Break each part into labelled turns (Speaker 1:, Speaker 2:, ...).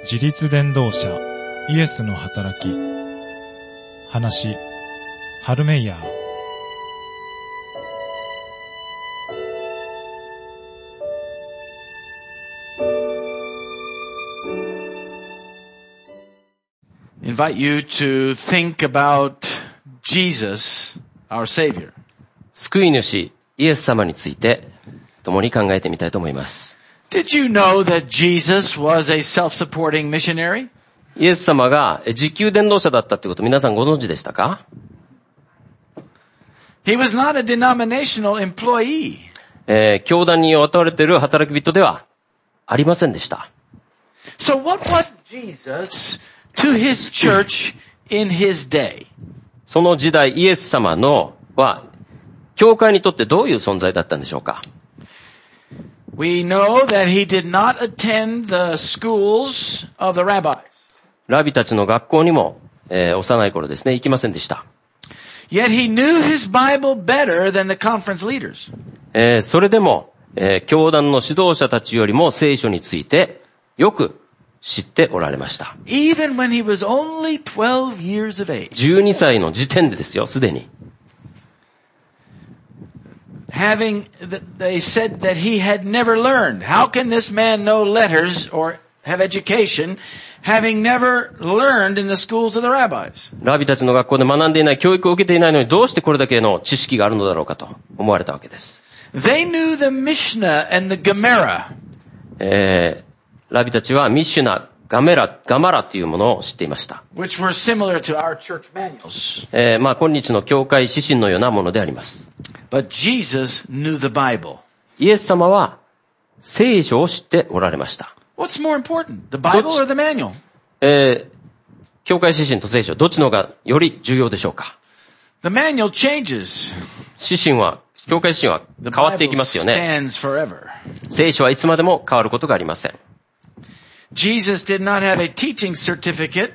Speaker 1: 自立伝道者イエスの働き。話、ハルメイヤー。
Speaker 2: invite you to think about Jesus, our Savior.
Speaker 3: 救い主イエス様について共に考えてみたいと思います。
Speaker 2: Did you know that Jesus was a self-supporting missionary?
Speaker 3: イエス様が自給伝道者だったってこと皆さんご存知でしたか？
Speaker 2: He was not a denominational employee.
Speaker 3: 教団に渡れている働き人ではありませんでした。
Speaker 2: So what was Jesus to his church in his day?
Speaker 3: その時代イエス様は教会にとってどういう存在だったんでしょうか？
Speaker 2: We know that he did not attend the schools of the rabbis.
Speaker 3: ラビたちの学校にも、幼い頃ですね、行きませんでした。
Speaker 2: Yet he knew his Bible better than the conference leaders.
Speaker 3: それでも、教団の指導者たちよりも聖書についてよく知っておられました。
Speaker 2: Even when he was only 12 years of age.
Speaker 3: 12歳の時点でですよ、すでに。
Speaker 2: They said that he had never learned. How can this man know letters or have education, having never learned in the schools of the rabbis?
Speaker 3: ラビたちの学校で学んでいない、教育を受けていないのにどうしてこれだけの知識があるのだろうかと思われたわけです。
Speaker 2: They knew the Mishnah and the Gemara.
Speaker 3: ラビたちはミシュナ、ガマラというものを知っていました。
Speaker 2: Which were similar to our church manuals.
Speaker 3: 今日の教会指針のようなものであります。
Speaker 2: But Jesus knew the Bible.
Speaker 3: イエス様は聖書を知っておられました。
Speaker 2: What's more important, the Bible or the manual?
Speaker 3: 教会指針と聖書、どっちの方がより重要でしょうか？
Speaker 2: The manual changes.
Speaker 3: 教会指針は変わっていきますよね。
Speaker 2: The Bible stands forever.
Speaker 3: 聖書はいつまでも変わることがありません。
Speaker 2: Jesus did not have a teaching certificate.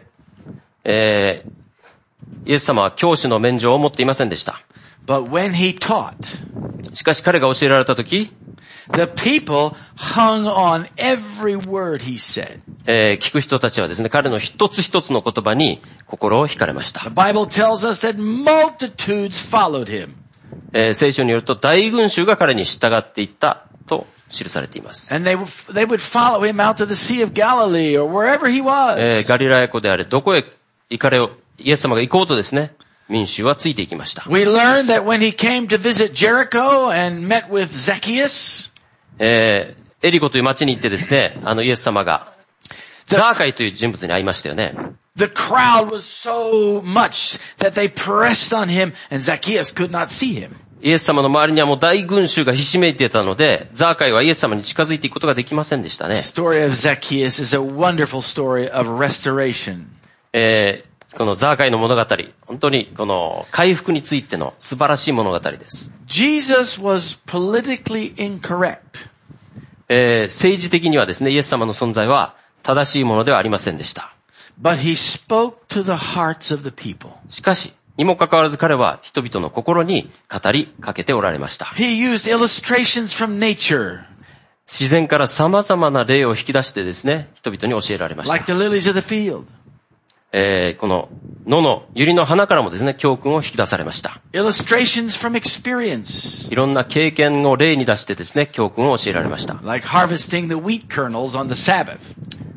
Speaker 3: イエス様は教師の免状を持っていませんでした。
Speaker 2: But when he taught,
Speaker 3: しかし彼が教えられたとき、
Speaker 2: the people hung on every word he said.
Speaker 3: 聞く人たちはですね、彼の一つ一つの言葉に心を惹かれました。
Speaker 2: The Bible tells us that multitudes followed him.
Speaker 3: 聖書によると大群衆が彼に従っていったと記されています。
Speaker 2: And they would follow him out to the Sea of Galilee or wherever he was.
Speaker 3: ガリラヤ湖であれ、どこへイエス様が行こうとですね、民衆はついていきました。
Speaker 2: We learned that when he came to visit Jericho and met with Zacchaeus,
Speaker 3: エリコという町に行ってですね、イエス様がザーカイという人物に会いましたよね。
Speaker 2: The crowd was so much that they pressed on him and Zacchaeus could not see him.
Speaker 3: イエス様の周りにはもう大群衆がひしめいていたので、ザーカイはイエス様に近づいていくことができませんでしたね。
Speaker 2: The story of Zacchaeus is a wonderful story of restoration.
Speaker 3: このザーカイの物語、本当にこの回復についての素晴らしい物語です。
Speaker 2: Jesus was politically incorrect.
Speaker 3: 政治的にはですね、イエス様の存在は正しいものではありませんでした。
Speaker 2: But he spoke to the hearts of the people.
Speaker 3: しかし、にもかかわらず彼は人々の心に語りかけておられました。
Speaker 2: He used illustrations from nature.
Speaker 3: 自然から様々な例を引き出してですね、人々に教えられました。
Speaker 2: Like the lilies of the field.
Speaker 3: この野の百合の花からもですね、教訓を引き出されました。
Speaker 2: Illustrations from experience.
Speaker 3: いろんな経験を例に出してですね、教訓を教えられました。
Speaker 2: Like harvesting the wheat kernels on the Sabbath.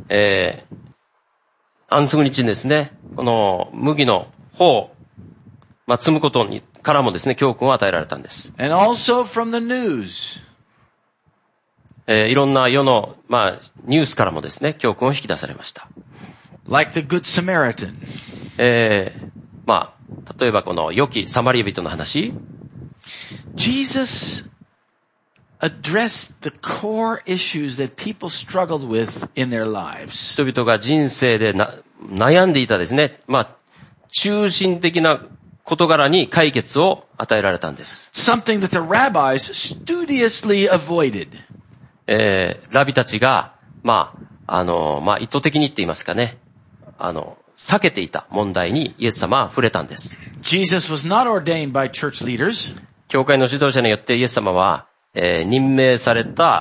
Speaker 3: 安息日にですね、この麦の穂を、摘むことからもですね、教訓を与えられたんです。
Speaker 2: And also from the news.
Speaker 3: いろんな世の、ニュースからもですね、教訓を引き出されました。
Speaker 2: Like the Good Samaritan.
Speaker 3: 例えばこの良きサマリア人の話。
Speaker 2: Jesus addressed the core issues that people struggled with in their lives.
Speaker 3: 人々が人生で悩んでいたですね、中心的な事柄に解決を与えられたんです。
Speaker 2: Something that the rabbis studiously avoided.
Speaker 3: ラビたちが、意図的にって言いますかね、避けていた問題にイエス様は触れたんです。
Speaker 2: Jesus was not ordained by church leaders.
Speaker 3: 教会の指導者によってイエス様は、任命された、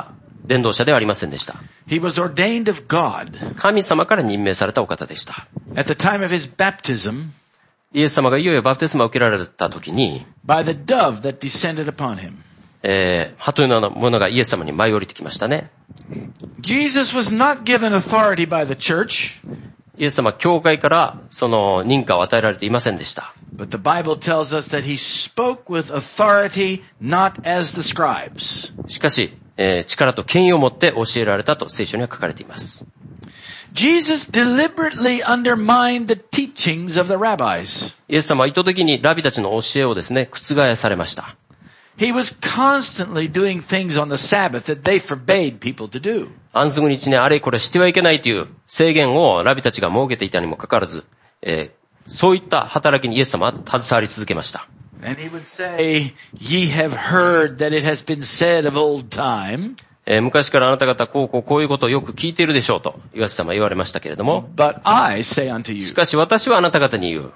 Speaker 3: 伝道者ではありませんでした。
Speaker 2: He was ordained of God.
Speaker 3: 神様から任命されたお方でした。
Speaker 2: At the time of his baptism,
Speaker 3: イエス様がいよいよバプテスマを受けられた時に、
Speaker 2: by the dove that descended upon him.
Speaker 3: 鳩のようなものがイエス様に舞い降りてきましたね。
Speaker 2: Jesus was not given authority by the church.
Speaker 3: イエス様は教会からその認可を与えられていませんでした。
Speaker 2: But the Bible tells us that he spoke with authority, not as the scribes.
Speaker 3: しかし、力と権威を持って教えられたと聖書には書かれています。
Speaker 2: Jesus deliberately undermined the teachings of the rabbis.
Speaker 3: イエス様は意図的にラビたちの教えをですね、覆されました。
Speaker 2: He was constantly doing things on the Sabbath that they forbade people to do.
Speaker 3: 安息日にあれこれしてはいけないという制限をラビたちが設けていたにもかかわらず、そういった働きにイエス様は携わり続けました。
Speaker 2: And he would say, "Ye have heard that it has been said of old time."
Speaker 3: 昔からあなた方こういうことをよく聞いているでしょうと、イエス様は言われましたけれども、
Speaker 2: But I say unto
Speaker 3: し
Speaker 2: you.
Speaker 3: かし私はあなた方に言う。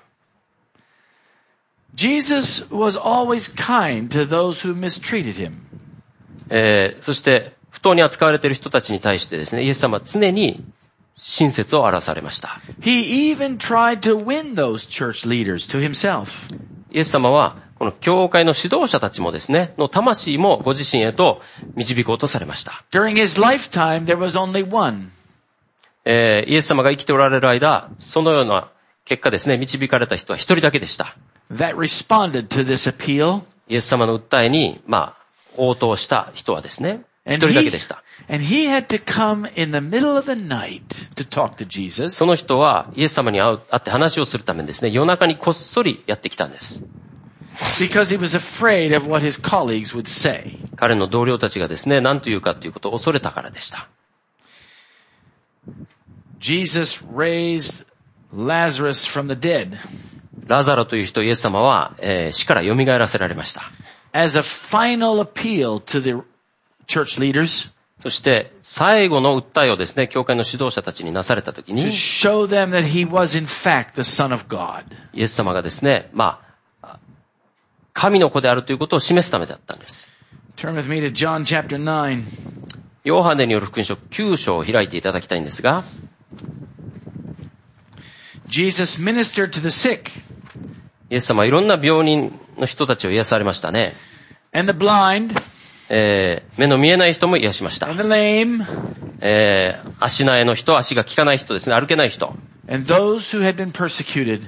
Speaker 2: Jesus was always kind to those who mistreated him.
Speaker 3: そして不当に扱われている人たちに対してですね、イエス様は常に親切を表されました。
Speaker 2: He even tried to win those church leaders to himself.
Speaker 3: イエス様はこの教会の指導者たちもですね、の魂もご自身へと導こうとされました。
Speaker 2: During his lifetime, there was only one.
Speaker 3: イエス様が生きておられる間、そのような結果ですね、導かれた人は一人だけでした。
Speaker 2: That responded to this appeal.
Speaker 3: イエス様の訴えに、応答した人はですね、一人だけでした。
Speaker 2: And he had to come in the middle of the night to talk to Jesus.
Speaker 3: その人はイエス様に会って話をするためにですね、夜中にこっそりやってきたんです。
Speaker 2: Because he was afraid of what his colleagues would say.
Speaker 3: 彼の同僚たちがですね、何というかということを恐れたからでした。
Speaker 2: Jesus raised Lazarus from the dead.
Speaker 3: ラザロという人をイエス様は、死から蘇らせられました。
Speaker 2: As a final appeal to the church leaders.
Speaker 3: そして最後の訴えをですね、教会の指導者たちになされたときに、
Speaker 2: To show them that he was in fact the Son of God.
Speaker 3: イエス様がですね、神の子であるということを示すためだったんです。
Speaker 2: Turn with me to John chapter 9.
Speaker 3: ヨハネによる福音書9章を開いていただきたいんですが、
Speaker 2: Jesus ministered to the sick.
Speaker 3: イエス様はいろんな病人の人たちを癒されましたね。
Speaker 2: And the blind.
Speaker 3: 目の見えない人も癒しました。
Speaker 2: And the lame.
Speaker 3: 足苗の人、足が効かない人ですね、歩けない人。
Speaker 2: And those who had been persecuted.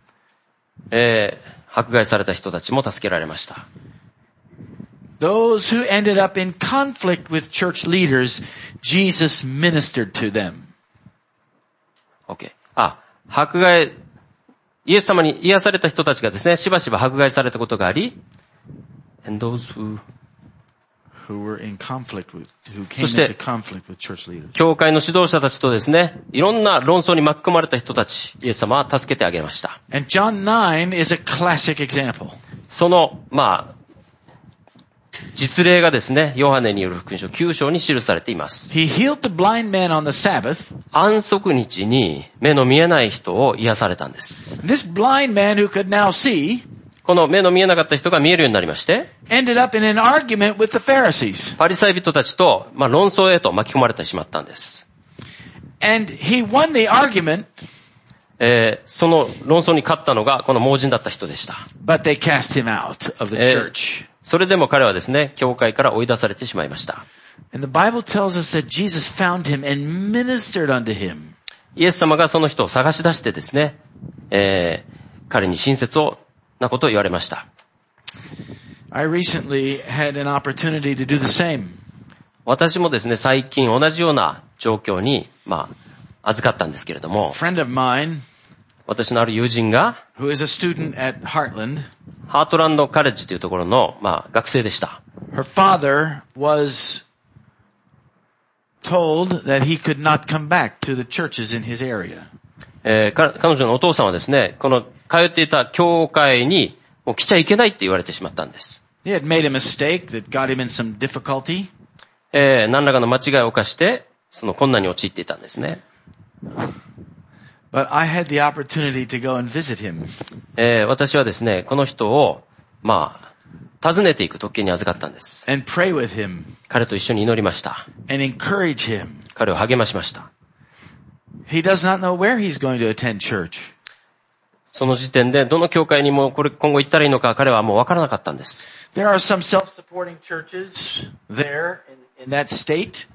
Speaker 3: 迫害された人たちも助けられました。
Speaker 2: Those who ended up in conflict with church leaders, Jesus ministered to them.
Speaker 3: OK。迫害、イエス様に癒された人たちがですね、しばしば迫害されたことがあり、and those who
Speaker 2: were in conflict with, who came into conflict with church leaders.
Speaker 3: 教会の指導者たちとですね、いろんな論争に巻き込まれた人たち、イエス様は助けてあげました。
Speaker 2: And John 9 is a classic example.
Speaker 3: その、実例がですね、ヨハネによる福音書9章に記されています。
Speaker 2: He healed the blind man on the Sabbath.
Speaker 3: 安息日に目の見えない人を癒されたんです。
Speaker 2: This blind man who could now see,
Speaker 3: この目の見えなかった人が見えるようになりまして、
Speaker 2: ended up in an argument with the Pharisees.
Speaker 3: パリサイ人たちと、論争へと巻き込まれてしまったんです。
Speaker 2: And he won the argument.
Speaker 3: その論争に勝ったのがこの盲人だった人でした。
Speaker 2: But they cast him out of the church.
Speaker 3: それでも彼はですね、教会から追い出されてしまいました。
Speaker 2: And the Bible tells us that Jesus found him and ministered unto him.
Speaker 3: イエス様がその人を探し出してですね、彼に親切なことを言われました。
Speaker 2: I recently had an opportunity to do the same.
Speaker 3: 私もですね、最近同じような状況に、預かったんですけれども、
Speaker 2: A friend of mine,
Speaker 3: 私のある友人が、
Speaker 2: who is a student at Heartland,
Speaker 3: ハートランドカレッジというところの、学生でした。
Speaker 2: her father was told that he could not come back to the churches in his area.
Speaker 3: 彼女のお父さんはですね、この通っていた教会にもう来ちゃいけないって言われてしまったんです。
Speaker 2: He had made a mistake that got him in some difficulty.
Speaker 3: 何らかの間違いを犯して、その困難に陥っていたんですね。
Speaker 2: But I had the opportunity to go and visit him.
Speaker 3: 私はですね、この人を、 訪ねていく特権に預かったんです。
Speaker 2: and pray with him
Speaker 3: 彼と一緒に祈りました。
Speaker 2: and encourage him.
Speaker 3: 彼を励ましました。
Speaker 2: He does not know where he's going to attend church.
Speaker 3: その時点でどの教会にも今後行ったらいいのか彼はもうわからなかったんです。
Speaker 2: There are some self-supporting churches there in that state.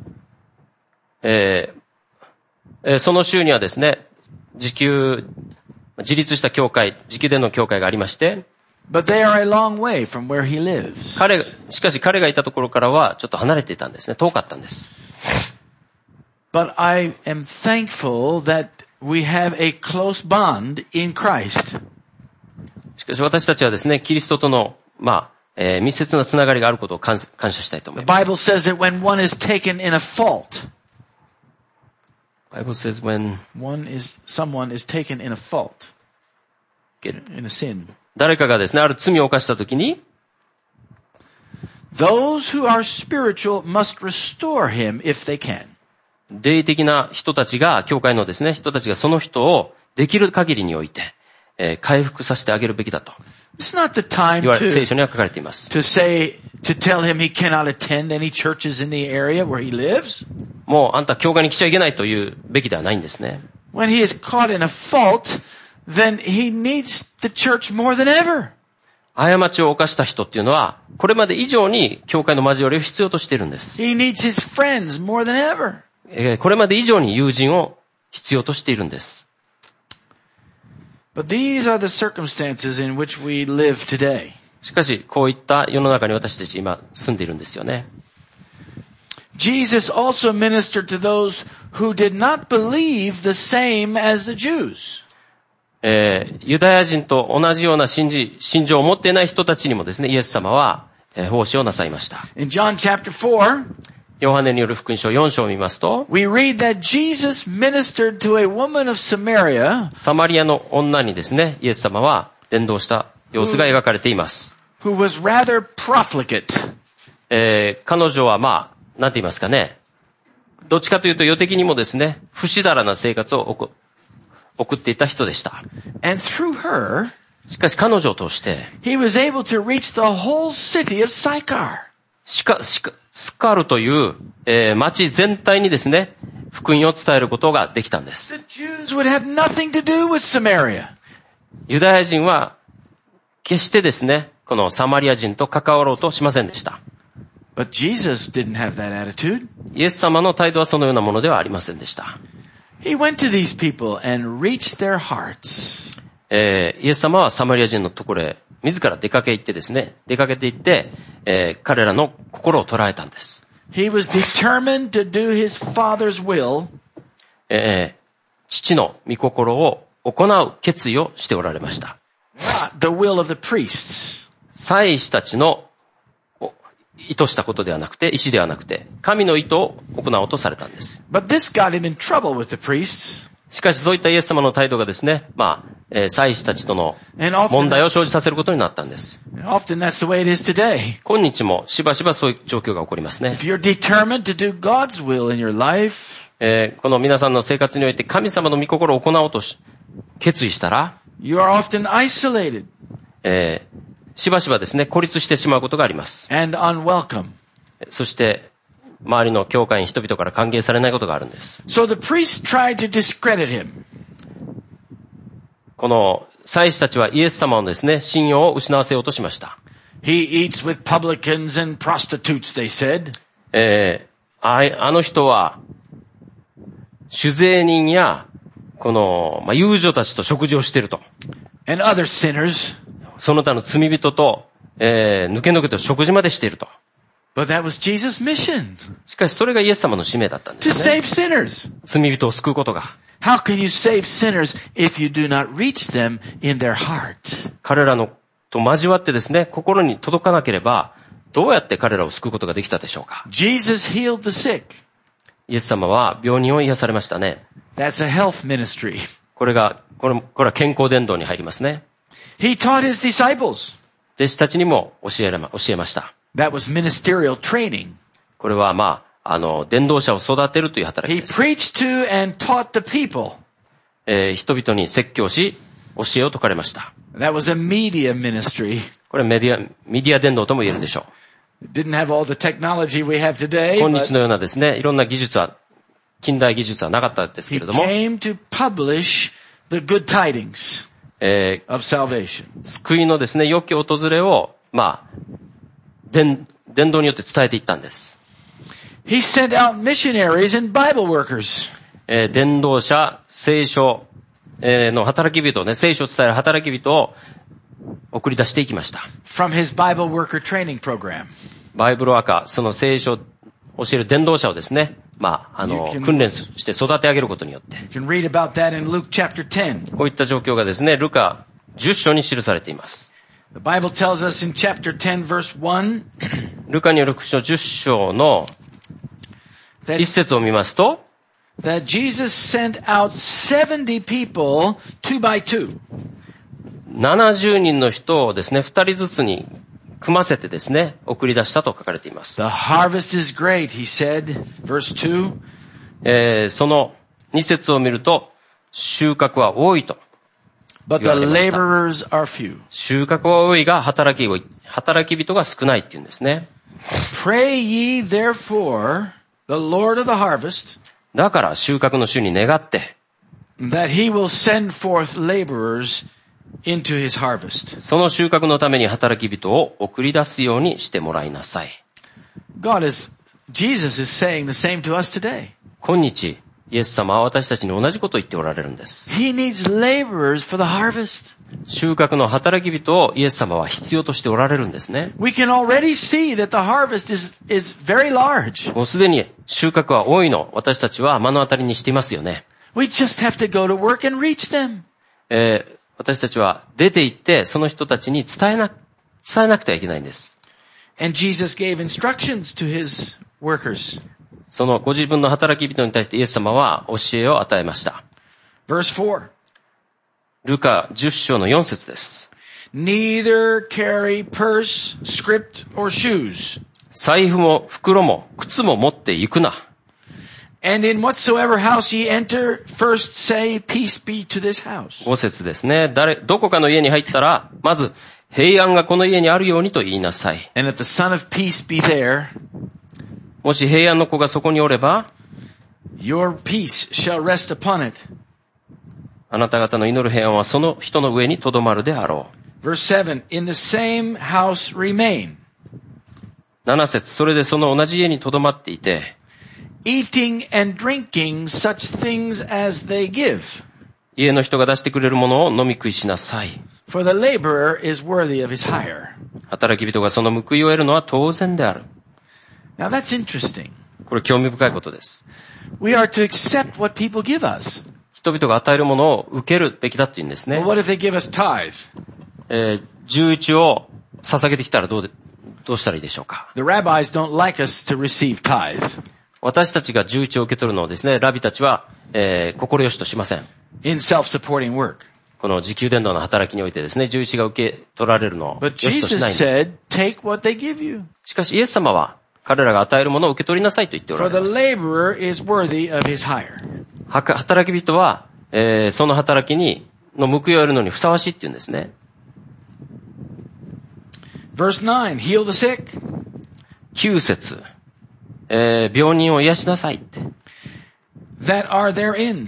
Speaker 3: その州にはですね、自立した教会、自給での教会がありまして、
Speaker 2: But they are a long way from where he lives.
Speaker 3: しかし彼がいたところからはちょっと離れていたんですね。遠かったんです。
Speaker 2: But I am thankful that we have a close bond in Christ.
Speaker 3: しかし私たちはですね、キリストとの、密接なつながりがあることを感謝したいと思います。
Speaker 2: The Bible says that when one is taken in a fault,
Speaker 3: Bible says when
Speaker 2: someone is taken in a fault, in a sin.
Speaker 3: 誰かがですね、ある罪を犯したときに、
Speaker 2: Those who are spiritual must restore him if they can.
Speaker 3: 霊的な人たちが、教会のですね、人たちがその人をできる限りにおいて、回復させてあげるべきだと。
Speaker 2: It's not the time
Speaker 3: 聖書には書かれています。
Speaker 2: to tell him he cannot attend any churches in the area where he lives.
Speaker 3: もうあんた教会に来ちゃいけないというべきではないんですね。
Speaker 2: When he is caught in a fault, then he needs the church more than ever.
Speaker 3: 過ちを犯した人っていうのは、これまで以上に教会の交わりを必要としているんです。
Speaker 2: He needs his friends more than ever.
Speaker 3: これまで以上に友人を必要としているんです。
Speaker 2: But these are the circumstances in which we live today.
Speaker 3: しかし、こういった世の中に私たち今住んでいるんですよね。
Speaker 2: Jesus also ministered to those who did not believe the same as the Jews.
Speaker 3: ユダヤ人と同じような信条を持っていない人たちにもですね、イエス様は奉仕をなさいました。
Speaker 2: In John chapter 4,
Speaker 3: ヨハネによる福音書4章を見ますと、
Speaker 2: we read that Jesus ministered to a woman of Samaria,
Speaker 3: サマリアの女にですね、イエス様は伝道した様子が描かれています。
Speaker 2: who was rather profligate.
Speaker 3: 彼女はなんて言いますかね、どっちかというと世的にもですね、不死だらな生活を送っていた人でした。
Speaker 2: And through her,
Speaker 3: しかし彼女を通して、
Speaker 2: he was able to reach the whole city of Sychar.
Speaker 3: スカルという、町全体にですね、福音を伝えることができたんです。
Speaker 2: The Jews would have nothing to do with Samaria.
Speaker 3: ユダヤ人は決してですね、このサマリア人と関わろうとしませんでした。
Speaker 2: But Jesus didn't have that attitude.
Speaker 3: イエス様の態度はそのようなものではありませんでした。
Speaker 2: He went to these people and reached their hearts.
Speaker 3: イエス様はサマリア人のところへ自ら出かけて行って、彼らの心を捉えたんです。
Speaker 2: He was determined to do his Father's will.
Speaker 3: 父の御心を行う決意をしておられました。
Speaker 2: Not the will of the priests.
Speaker 3: 祭司たちの意図したことではなくて、意思ではなくて、神の意図を行おうとされたんです。
Speaker 2: But this got him in trouble with the priests.
Speaker 3: しかしそういったイエス様の態度がですね、祭司たちとの問題を生じさせることになったんです。
Speaker 2: Often that's the way it is today.
Speaker 3: 今日もしばしばそういう状況が起こりますね。
Speaker 2: If you're determined to do God's will in your life,
Speaker 3: この皆さんの生活において神様の御心を行おうと決意したら、
Speaker 2: you are often isolated.
Speaker 3: しばしばですね、孤立してしまうことがあります。
Speaker 2: And unwelcome.
Speaker 3: そして、周りの教会に人々から歓迎されないことがあるんです。
Speaker 2: So the priests tried to discredit him.
Speaker 3: この祭司たちはイエス様のですね、信用を失わせようとしました。
Speaker 2: He eats with publicans and prostitutes, they said.
Speaker 3: あの人は、酒税人や、この、遊女たちと食事をしていると。
Speaker 2: And other sinners.
Speaker 3: その他の罪人と、抜けと食事までしていると。
Speaker 2: But that was Jesus' mission.
Speaker 3: しかしそれがイエス様の使命だったんで
Speaker 2: To
Speaker 3: すね。
Speaker 2: save sinners.
Speaker 3: 罪人を救うことが。
Speaker 2: How can you save sinners if you do not reach them in their heart?
Speaker 3: 彼らのと交わってですね、心に届かなければ、どうやって彼らを救うことができたでしょうか。
Speaker 2: Jesus healed the sick.
Speaker 3: イエス様は病人を癒されましたね。
Speaker 2: That's a health ministry.
Speaker 3: これは健康伝道に入りますね。
Speaker 2: He taught his disciples.
Speaker 3: 弟子たちにも教えました。
Speaker 2: That was ministerial training.
Speaker 3: これは伝道者を育てるという働き
Speaker 2: He
Speaker 3: です。
Speaker 2: preached to and taught the people.
Speaker 3: 人々に説教し、 教えを説かれました。
Speaker 2: That was a media ministry.
Speaker 3: これはメディア伝道とも言えるでしょ
Speaker 2: It didn't have all the technology we have today,
Speaker 3: う。今
Speaker 2: but
Speaker 3: 日のようなですね、いろんな技術は、近代技術はなかったですけ
Speaker 2: he
Speaker 3: れども、
Speaker 2: came to publish the good tidings of salvation.
Speaker 3: 救いのですね、良き訪れを、伝道によって伝えていったんです。
Speaker 2: He sent out missionaries and Bible workers.
Speaker 3: 伝道者、聖書の働き人をね、聖書を伝える働き人を送り出していきました。
Speaker 2: From his Bible worker training program.
Speaker 3: バイブルワーカー、その聖書を教える伝道者をですね、訓練して育て上げることによって。
Speaker 2: You can read about that in Luke chapter 10.
Speaker 3: こういった状況がですね、ルカ10章に記されています。
Speaker 2: The Bible tells us in chapter 10 verse 1.
Speaker 3: ルカによる福音書10章の一節を見ますと、
Speaker 2: that Jesus sent out 70 people two by two.
Speaker 3: 70人の人をですね、2人ずつに組ませてですね、送り出したと書かれています。
Speaker 2: The harvest is great, he said, verse 2.
Speaker 3: その2節を見ると、収穫は多いと。
Speaker 2: But the laborers are few.
Speaker 3: 収穫は多いが働き人が少ないっていうんですね。
Speaker 2: Pray ye therefore the Lord of the harvest,
Speaker 3: だから収穫の主に願って、
Speaker 2: that he will send forth laborers into his harvest.
Speaker 3: その収穫のために働き人を送り出すようにしてもらいなさい。
Speaker 2: Jesus is saying the same to us today.
Speaker 3: 今日、イエス様は私たちに同じことを言っておられるんです。
Speaker 2: He needs laborers for the harvest.
Speaker 3: 収穫の働き人をイエス様は必要としておられるんですね。
Speaker 2: We can already see that the harvest is very large.
Speaker 3: もうすでに収穫は多いの、私たちは目の当たりにしていますよね。
Speaker 2: We just have to go to work and reach them.
Speaker 3: 私たちは出て行ってその人たちに伝えなくてはいけないんです。
Speaker 2: And Jesus gave instructions to his workers.
Speaker 3: そのご自分の働き人に対してイエス様は教えを与えました。
Speaker 2: Verse 4.
Speaker 3: ルカ10章の4節です。
Speaker 2: Neither carry purse, script, or shoes.
Speaker 3: 財布も袋も靴も持って行くな。
Speaker 2: And in whatsoever house ye enter, first say, peace be to this house.
Speaker 3: 5節ですね。どこかの家に入ったら、まず平安がこの家にあるようにと言いなさい。
Speaker 2: And if the son of peace be there,
Speaker 3: もし平安の子がそこにおれば、
Speaker 2: your peace shall rest upon it.
Speaker 3: あなた方の祈る平安はその人の上にとどまるであろう。
Speaker 2: Verse 7, in the same house remain.
Speaker 3: 7節、それでその同じ家にとどまっていて、
Speaker 2: eating and drinking such things as they give.
Speaker 3: 家の人が出してくれるものを飲み食いしなさい。
Speaker 2: For the laborer is worthy of his hire.
Speaker 3: 働き人がその報いを得るのは当然である。
Speaker 2: Now that's interesting.
Speaker 3: これ興味深いことです。
Speaker 2: We are to accept what people give us.
Speaker 3: 人々が与えるものを受けるべきだって言うんですね。
Speaker 2: Well, what if they give us tithe?
Speaker 3: 11を捧げてきたらどうしたらいいでしょうか。
Speaker 2: The rabbis don't like us to receive tithe.
Speaker 3: 私たちが11を受け取るのをですね、ラビたちは、心よしとしません。
Speaker 2: In self-supporting work.
Speaker 3: この自給伝道の働きにおいてですね、11が受け取られるのを良
Speaker 2: But
Speaker 3: しとしない
Speaker 2: Jesus
Speaker 3: んです。
Speaker 2: said, take what they give you.
Speaker 3: しかしイエス様は彼らが与えるものを受け取りなさいと言っておら
Speaker 2: For
Speaker 3: れま
Speaker 2: the
Speaker 3: す。
Speaker 2: laborer is worthy of his hire.
Speaker 3: 働き人は、その働きの報いを得るのにふさわしいって言うんですね。
Speaker 2: Verse 9, heal the sick.
Speaker 3: 9節、病人を癒しなさいって。
Speaker 2: That are therein.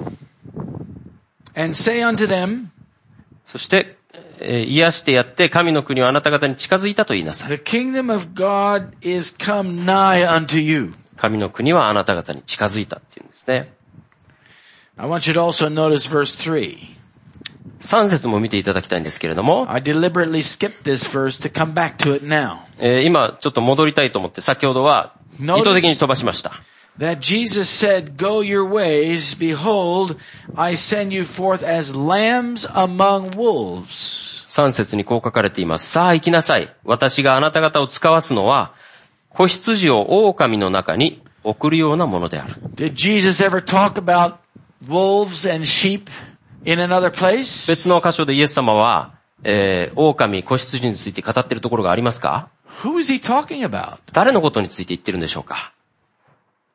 Speaker 2: And say unto them,
Speaker 3: そして、癒してやって神の国はあなた方に近づいたと言いなさい。
Speaker 2: the kingdom of God is come nigh unto you.
Speaker 3: 神の国はあなた方に近づいたっていうんですね。
Speaker 2: I want you to also notice verse 3.
Speaker 3: 3節も見ていただきたいんですけれども、
Speaker 2: I deliberately skipped this verse to come back to it now.
Speaker 3: 今ちょっと戻りたいと思って先ほどは意図的に飛ばしました。
Speaker 2: That Jesus said, go your ways, behold, I send you forth as lambs among wolves.
Speaker 3: 3節にこう書かれています。さあ行きなさい。私があなた方を使わすのは、子羊を狼の中に送るようなものである。
Speaker 2: Did Jesus ever talk about wolves and sheep in another place?
Speaker 3: 別の箇所でイエス様は、狼、子羊について語っているところがありますか？
Speaker 2: Who is he talking about?
Speaker 3: 誰のことについて言ってるんでしょうか？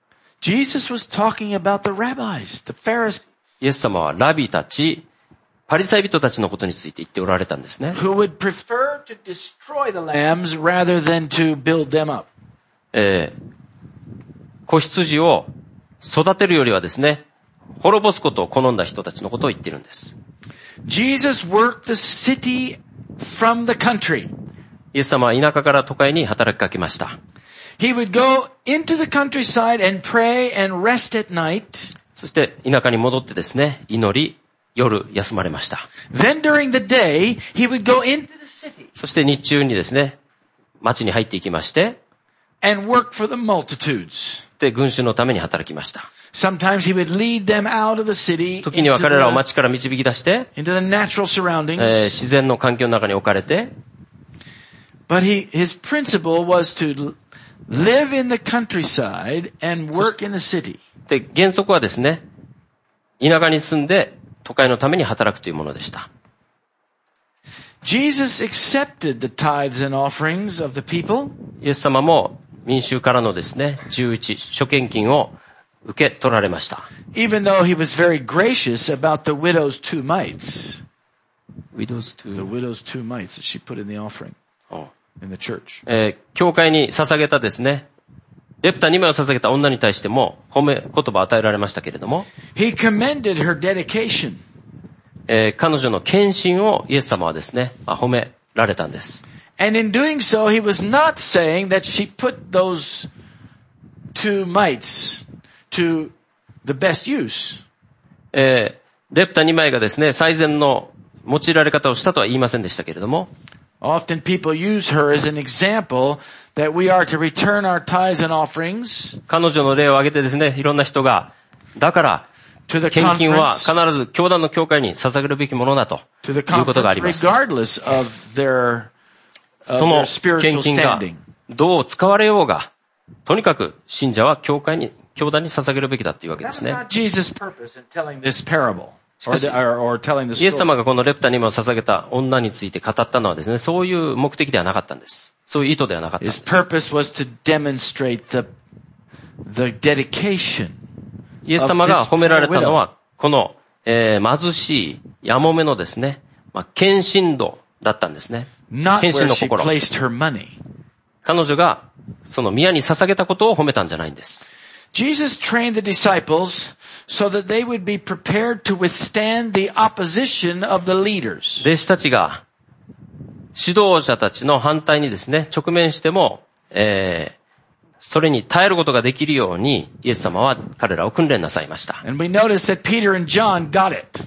Speaker 2: Jesus was talking about the rabbis, the Pharisees.
Speaker 3: イエス様はラビたち、 パリサイ人たちのことについて言っておられたんですね。
Speaker 2: who would prefer to destroy the lambs rather than to build them up.
Speaker 3: 子羊を育てるよりはですね、滅ぼすことを好んだ人たちのことを言ってるんです。
Speaker 2: Jesus worked the city from the country.
Speaker 3: イエス様は田舎から都会に働きかけました。
Speaker 2: He would go into the countryside and pray and rest at night.
Speaker 3: そして田舎に戻ってですね、祈り、夜休まれました。
Speaker 2: Then during the day, he would go into the city.
Speaker 3: そして日中にですね、町に入っていきまして、
Speaker 2: and work for the multitudes.
Speaker 3: で、群衆のために働きました。
Speaker 2: Sometimes he would lead them out of the city
Speaker 3: 時には彼らを町から導き出して、
Speaker 2: into the natural surroundings.
Speaker 3: 自然の環境の中に置かれて、
Speaker 2: But his principle was to live in the countryside and work in the city.
Speaker 3: で、原則はですね、田舎に住んで都会のために働くというものでした。
Speaker 2: Jesus accepted the tithes and offerings of the people.
Speaker 3: イエス様も民衆からのですね、11、諸献金を受け取られました。
Speaker 2: Even though he was very gracious about the widow's 2 mites. The widow's 2 mites that she put in the offering in the church.
Speaker 3: 教会に捧げたですね、レプタ2枚を捧げた女に対しても褒め言葉を与えられましたけれども、
Speaker 2: He commended her dedication.
Speaker 3: 彼女の献身をイエス様はですね、褒められたんです。
Speaker 2: And in doing so, he was not saying that she put those 2 mites to the best use.
Speaker 3: レプタ2枚がですね、最善の用いられ方をしたとは言いませんでしたけれども、
Speaker 2: Often people use her as an example that we are to return our tithes and offerings.
Speaker 3: 彼女の例を挙げてですね、いろんな人が、だから、献金は必ず教団の教会に捧げるべきものだということがあります。
Speaker 2: regardless of their
Speaker 3: その献金がどう使われようが、とにかく信者は教団に捧げるべきだというわけですね。しかし、イエス様がこのレプタにも捧げた女について語ったのはですね、そういう目的ではなかったんです。そういう意図ではなかったんです。
Speaker 2: His purpose was to demonstrate the dedication.
Speaker 3: イエス様が褒められたのは、この、貧しい、やもめのですね、献身度だったんですね。献身の心。彼女が、その宮に捧げたことを褒めたんじゃないんです。
Speaker 2: Jesus trained the disciples so that they would be prepared to withstand the opposition of the leaders.
Speaker 3: 弟子たちが、指導者たちの反対にですね、直面しても、それに耐えることができるように、イエス様は彼らを訓練なさいました。
Speaker 2: And we notice that Peter and John got it.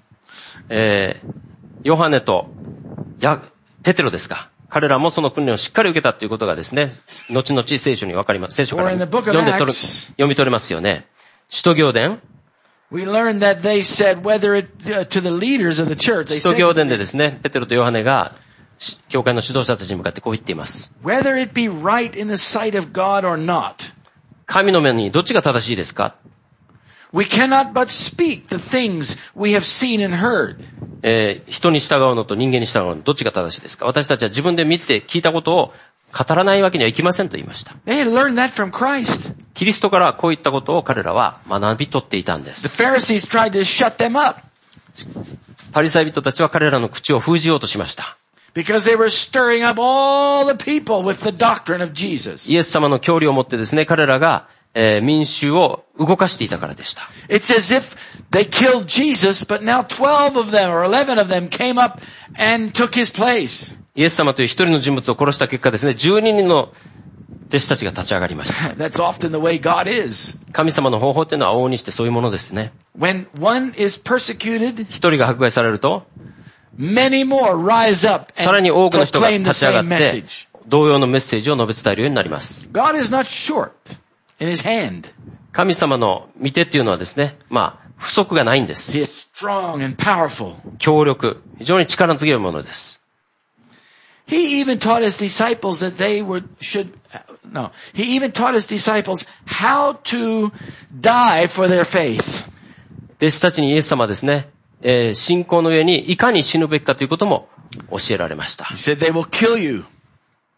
Speaker 3: ヨハネとペテロですか。彼らもその訓練をしっかり受けたということがですね、後々聖書にわかります。聖書から読み取れますよね。使徒行伝。
Speaker 2: We learned that they said whether it to the leaders of the church.
Speaker 3: 使徒行伝でですね、ペテロとヨハネが教会の指導者たちに向かってこう言っています。
Speaker 2: Whether it be right in the sight of God or not.
Speaker 3: 神の目にどっちが正しいですか？
Speaker 2: We cannot but speak the things we have seen and heard.
Speaker 3: 人に従うのと人間に従うのどっちが正しいですか？私たちは自分で見て聞いたことを語らないわけにはいきませんと言いました。
Speaker 2: They had learned that from Christ.
Speaker 3: キリストからこういったことを彼らは学び取っていたんです。
Speaker 2: The Pharisees tried to shut them up.
Speaker 3: パリサイ人たちは彼らの口を封じようとしました。
Speaker 2: Because they were stirring up all the people with the doctrine of Jesus.
Speaker 3: イエス様の教理をもってですね、彼らが、民衆を動かしていたからでした。
Speaker 2: It's as if they killed Jesus, but now 12 of them or 11 of them came up and took his place.
Speaker 3: イエス様という一人の人物を殺した結果ですね、12人の弟子たちが立ち上がりました。
Speaker 2: That's often the way God is.
Speaker 3: 神様の方法っていうのは往々にしてそういうものですね。
Speaker 2: When one is persecuted,
Speaker 3: 一人が迫害されると、
Speaker 2: many more rise up
Speaker 3: さらに多くの人が
Speaker 2: and
Speaker 3: 立ち上が
Speaker 2: proclaim
Speaker 3: っ
Speaker 2: the
Speaker 3: て
Speaker 2: same message.
Speaker 3: 同様のメッセージを述べ伝えるようになります。
Speaker 2: God is not short in his hand.
Speaker 3: 神様の御手っていうのはですね、不足がないんです。
Speaker 2: He is strong and powerful.
Speaker 3: 強力、非常に力の強いものです。
Speaker 2: He even taught his disciples that he even taught his disciples how to die for their faith.
Speaker 3: 弟子たちにイエス様はですね、信仰の上にいかに死ぬべきかということも教えられました。
Speaker 2: He said they will kill you.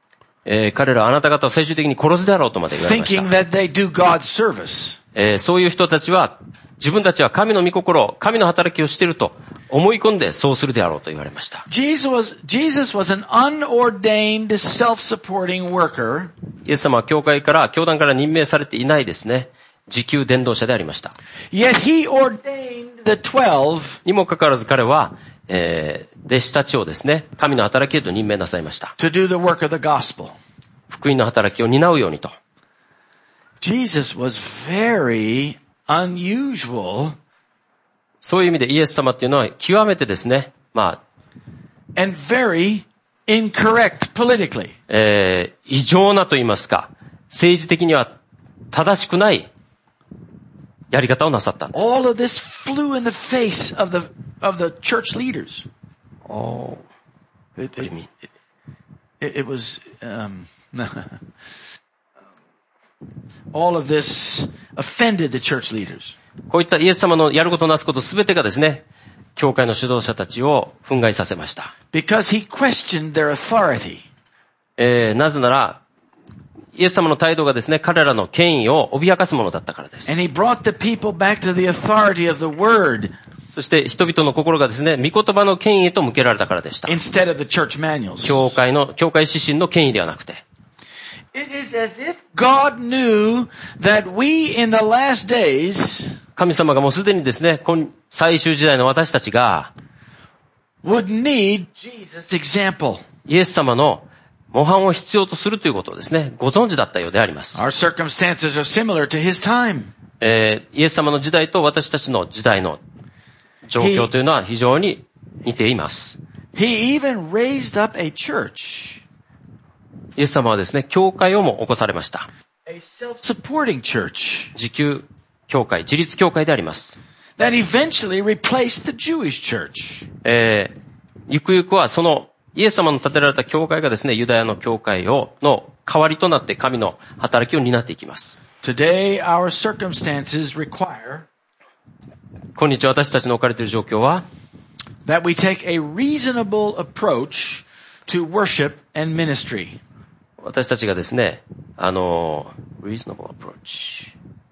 Speaker 3: 彼らはあなた方を最終的に殺すであろうとまで言われました。
Speaker 2: thinking that they do God's service.
Speaker 3: そういう人たちは、自分たちは神の御心、神の働きをしていると思い込んでそうするであろうと言われました。
Speaker 2: Jesus was an unordained self-supporting worker.
Speaker 3: イエス様は教団から任命されていないですね。自給伝道者でありました。
Speaker 2: Yet he ordained the 12
Speaker 3: にもかかわらず彼は、弟子たちをですね、神の働きへと任命なさいました。
Speaker 2: to do the work of the gospel.
Speaker 3: 福音の働きを担うようにと。
Speaker 2: Jesus was very unusual.
Speaker 3: そういう意味でイエス様っていうのは極めてですね、
Speaker 2: and very incorrect politically.
Speaker 3: 異常なと言いますか、政治的には正しくないやり方をなさったんです。
Speaker 2: All of this flew in the face of the church leaders.
Speaker 3: Oh. What do you mean?
Speaker 2: It was all of this offended the church leaders.
Speaker 3: こういったイエス様のやることなすことすべてがですね、教会の指導者たちを憤慨させました。
Speaker 2: Because he questioned their authority.
Speaker 3: なぜなら、イエス様の態度がですね、彼らの権威を脅かすものだったからです。
Speaker 2: And he brought the people back to the authority of the word.
Speaker 3: そして人々の心がですね、御言葉の権威へと向けられたからでした。
Speaker 2: Instead of the church manuals.
Speaker 3: 教会指針の権威ではなくて。
Speaker 2: It is as if God knew that we in the last days
Speaker 3: 神様がもうすでにですね、最終時代の私たちが
Speaker 2: would need Jesus' example.
Speaker 3: イエス様の模範を必要とするということをですね、ご存知だったようであります。
Speaker 2: Our circumstances are similar to his time.
Speaker 3: イエス様の時代と私たちの時代の状況というのは非常に似ています。
Speaker 2: He even raised up a church.
Speaker 3: イエス様はですね、教会をも起こされました。
Speaker 2: A self-supporting church.
Speaker 3: 自給教会、自立教会であります。
Speaker 2: That eventually replaced the Jewish church.
Speaker 3: ゆくゆくはそのイエス様の建てられた教会がですね、ユダヤの教会の代わりとなって神の働きを担っていきます。
Speaker 2: Today, our circumstances require
Speaker 3: 今日私たちの置かれている状況は
Speaker 2: that we take a reasonable approach to worship and ministry.
Speaker 3: 私たちがですね、reasonable approach.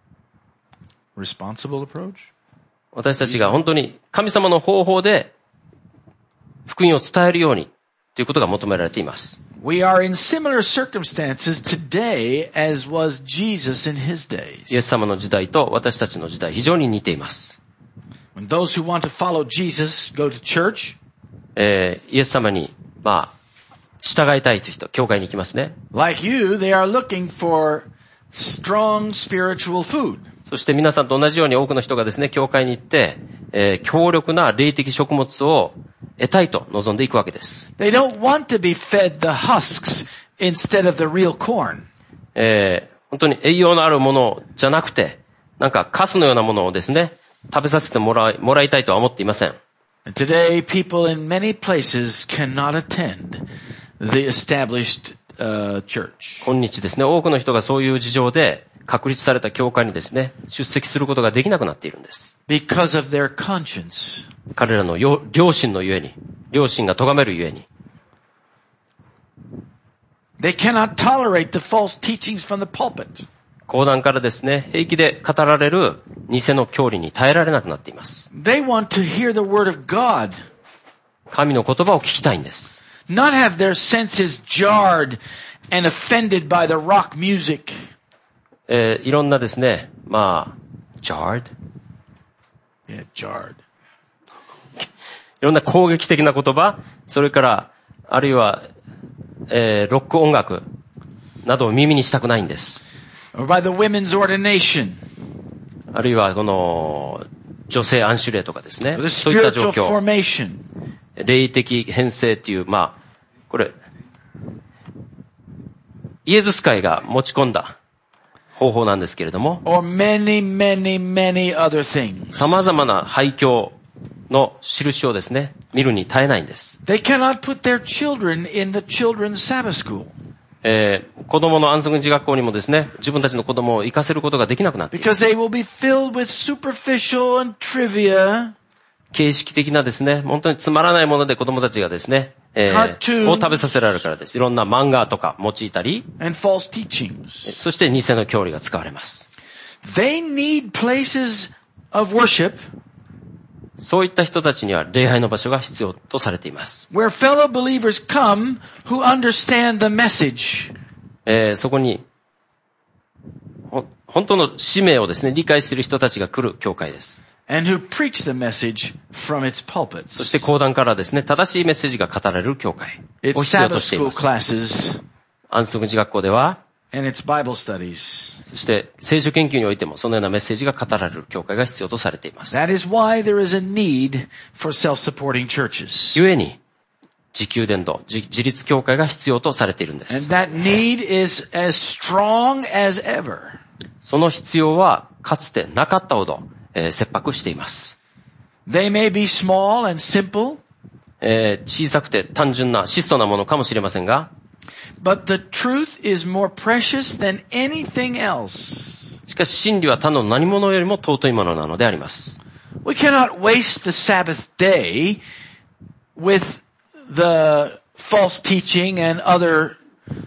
Speaker 2: Responsible approach?
Speaker 3: 私たちが本当に神様の方法で福音を伝えるようにということが求められています。
Speaker 2: We are in similar circumstances today as was Jesus in his days.
Speaker 3: イエス様の時代と私たちの時代、非常に似ています。
Speaker 2: When those who want to follow Jesus go to church,
Speaker 3: イエス様に、従いたいという人、教会に行きますね。
Speaker 2: Like you, they are looking for strong spiritual food.
Speaker 3: そして皆さんと同じように多くの人がですね、教会に行って、強力な霊的食物を得たいと望んでいくわけです。
Speaker 2: They don't want to be fed the husks instead of the real corn.
Speaker 3: 本当に栄養のあるものじゃなくて、なんかカスのようなものをですね、食べさせてもらいたいとは思っていません。
Speaker 2: And today, people in many places cannot attend the established church.
Speaker 3: 今日ですね、多くの人がそういう事情で確立された教会にですね、出席することができなくなっているんです。
Speaker 2: Because of their conscience.
Speaker 3: 彼らの良心のゆえに、良心が咎めるゆえに。
Speaker 2: They cannot tolerate the false teachings from the pulpit.
Speaker 3: 講談からですね、平気で語られる偽の教理に耐えられなくなっています。
Speaker 2: They want to hear the word of God.
Speaker 3: 神の言葉を聞きたいんです。
Speaker 2: Not have their senses jarred and offended by the rock music.
Speaker 3: いろんなですね、jarred?
Speaker 2: Yeah, jarred.
Speaker 3: いろんな攻撃的な言葉、それから、あるいは、ロック音楽などを耳にしたくないんです。
Speaker 2: Or by the women's ordination.
Speaker 3: あるいは、この、女性安守令とかですね。そういった状況。
Speaker 2: formation.
Speaker 3: 霊的編成っていう、これ、イエズス会が持ち込んだ方法なんですけれども、
Speaker 2: or many other things.
Speaker 3: 様々な廃墟の印をですね、見るに耐えないんです。
Speaker 2: They cannot put their children in the children's Sabbath school.
Speaker 3: 子供の安息日学校にもですね、自分たちの子供を行かせることができなくなっている。
Speaker 2: Because they will be filled with superficial and trivia.
Speaker 3: 形式的なですね、本当につまらないもので子供たちがですね、 を食べさせられるからです。いろんな漫画とか用いたり、
Speaker 2: and false teachings.
Speaker 3: そして偽の教理が使われます。
Speaker 2: They need places of worship.
Speaker 3: そういった人たちには礼拝の場所が必要とされています。
Speaker 2: Where fellow believers come who understand the message.
Speaker 3: そこに本当の使命をですね、理解している人たちが来る教会です。
Speaker 2: And who preach the message from its pulpits.
Speaker 3: そして講談からですね、正しいメッセージが語られる教会を必要としています。
Speaker 2: classes,
Speaker 3: 安息日学校では、
Speaker 2: and its Bible studies.
Speaker 3: そして聖書研究においてもそのようなメッセージが語られる教会が必要とされています。
Speaker 2: That is why there is a need for self-supporting churches.
Speaker 3: 故に自給伝道、自立教会が必要とされているんです。
Speaker 2: And that need is as strong as ever.
Speaker 3: その必要はかつてなかったほど、切迫しています。
Speaker 2: They may be small and simple.
Speaker 3: 小さくて単純な質素なものかもしれませんが、
Speaker 2: But the truth is more precious than anything else.
Speaker 3: しかし真理は他の何物よりも尊いものなのであります。
Speaker 2: We cannot waste the Sabbath day with the false teaching and other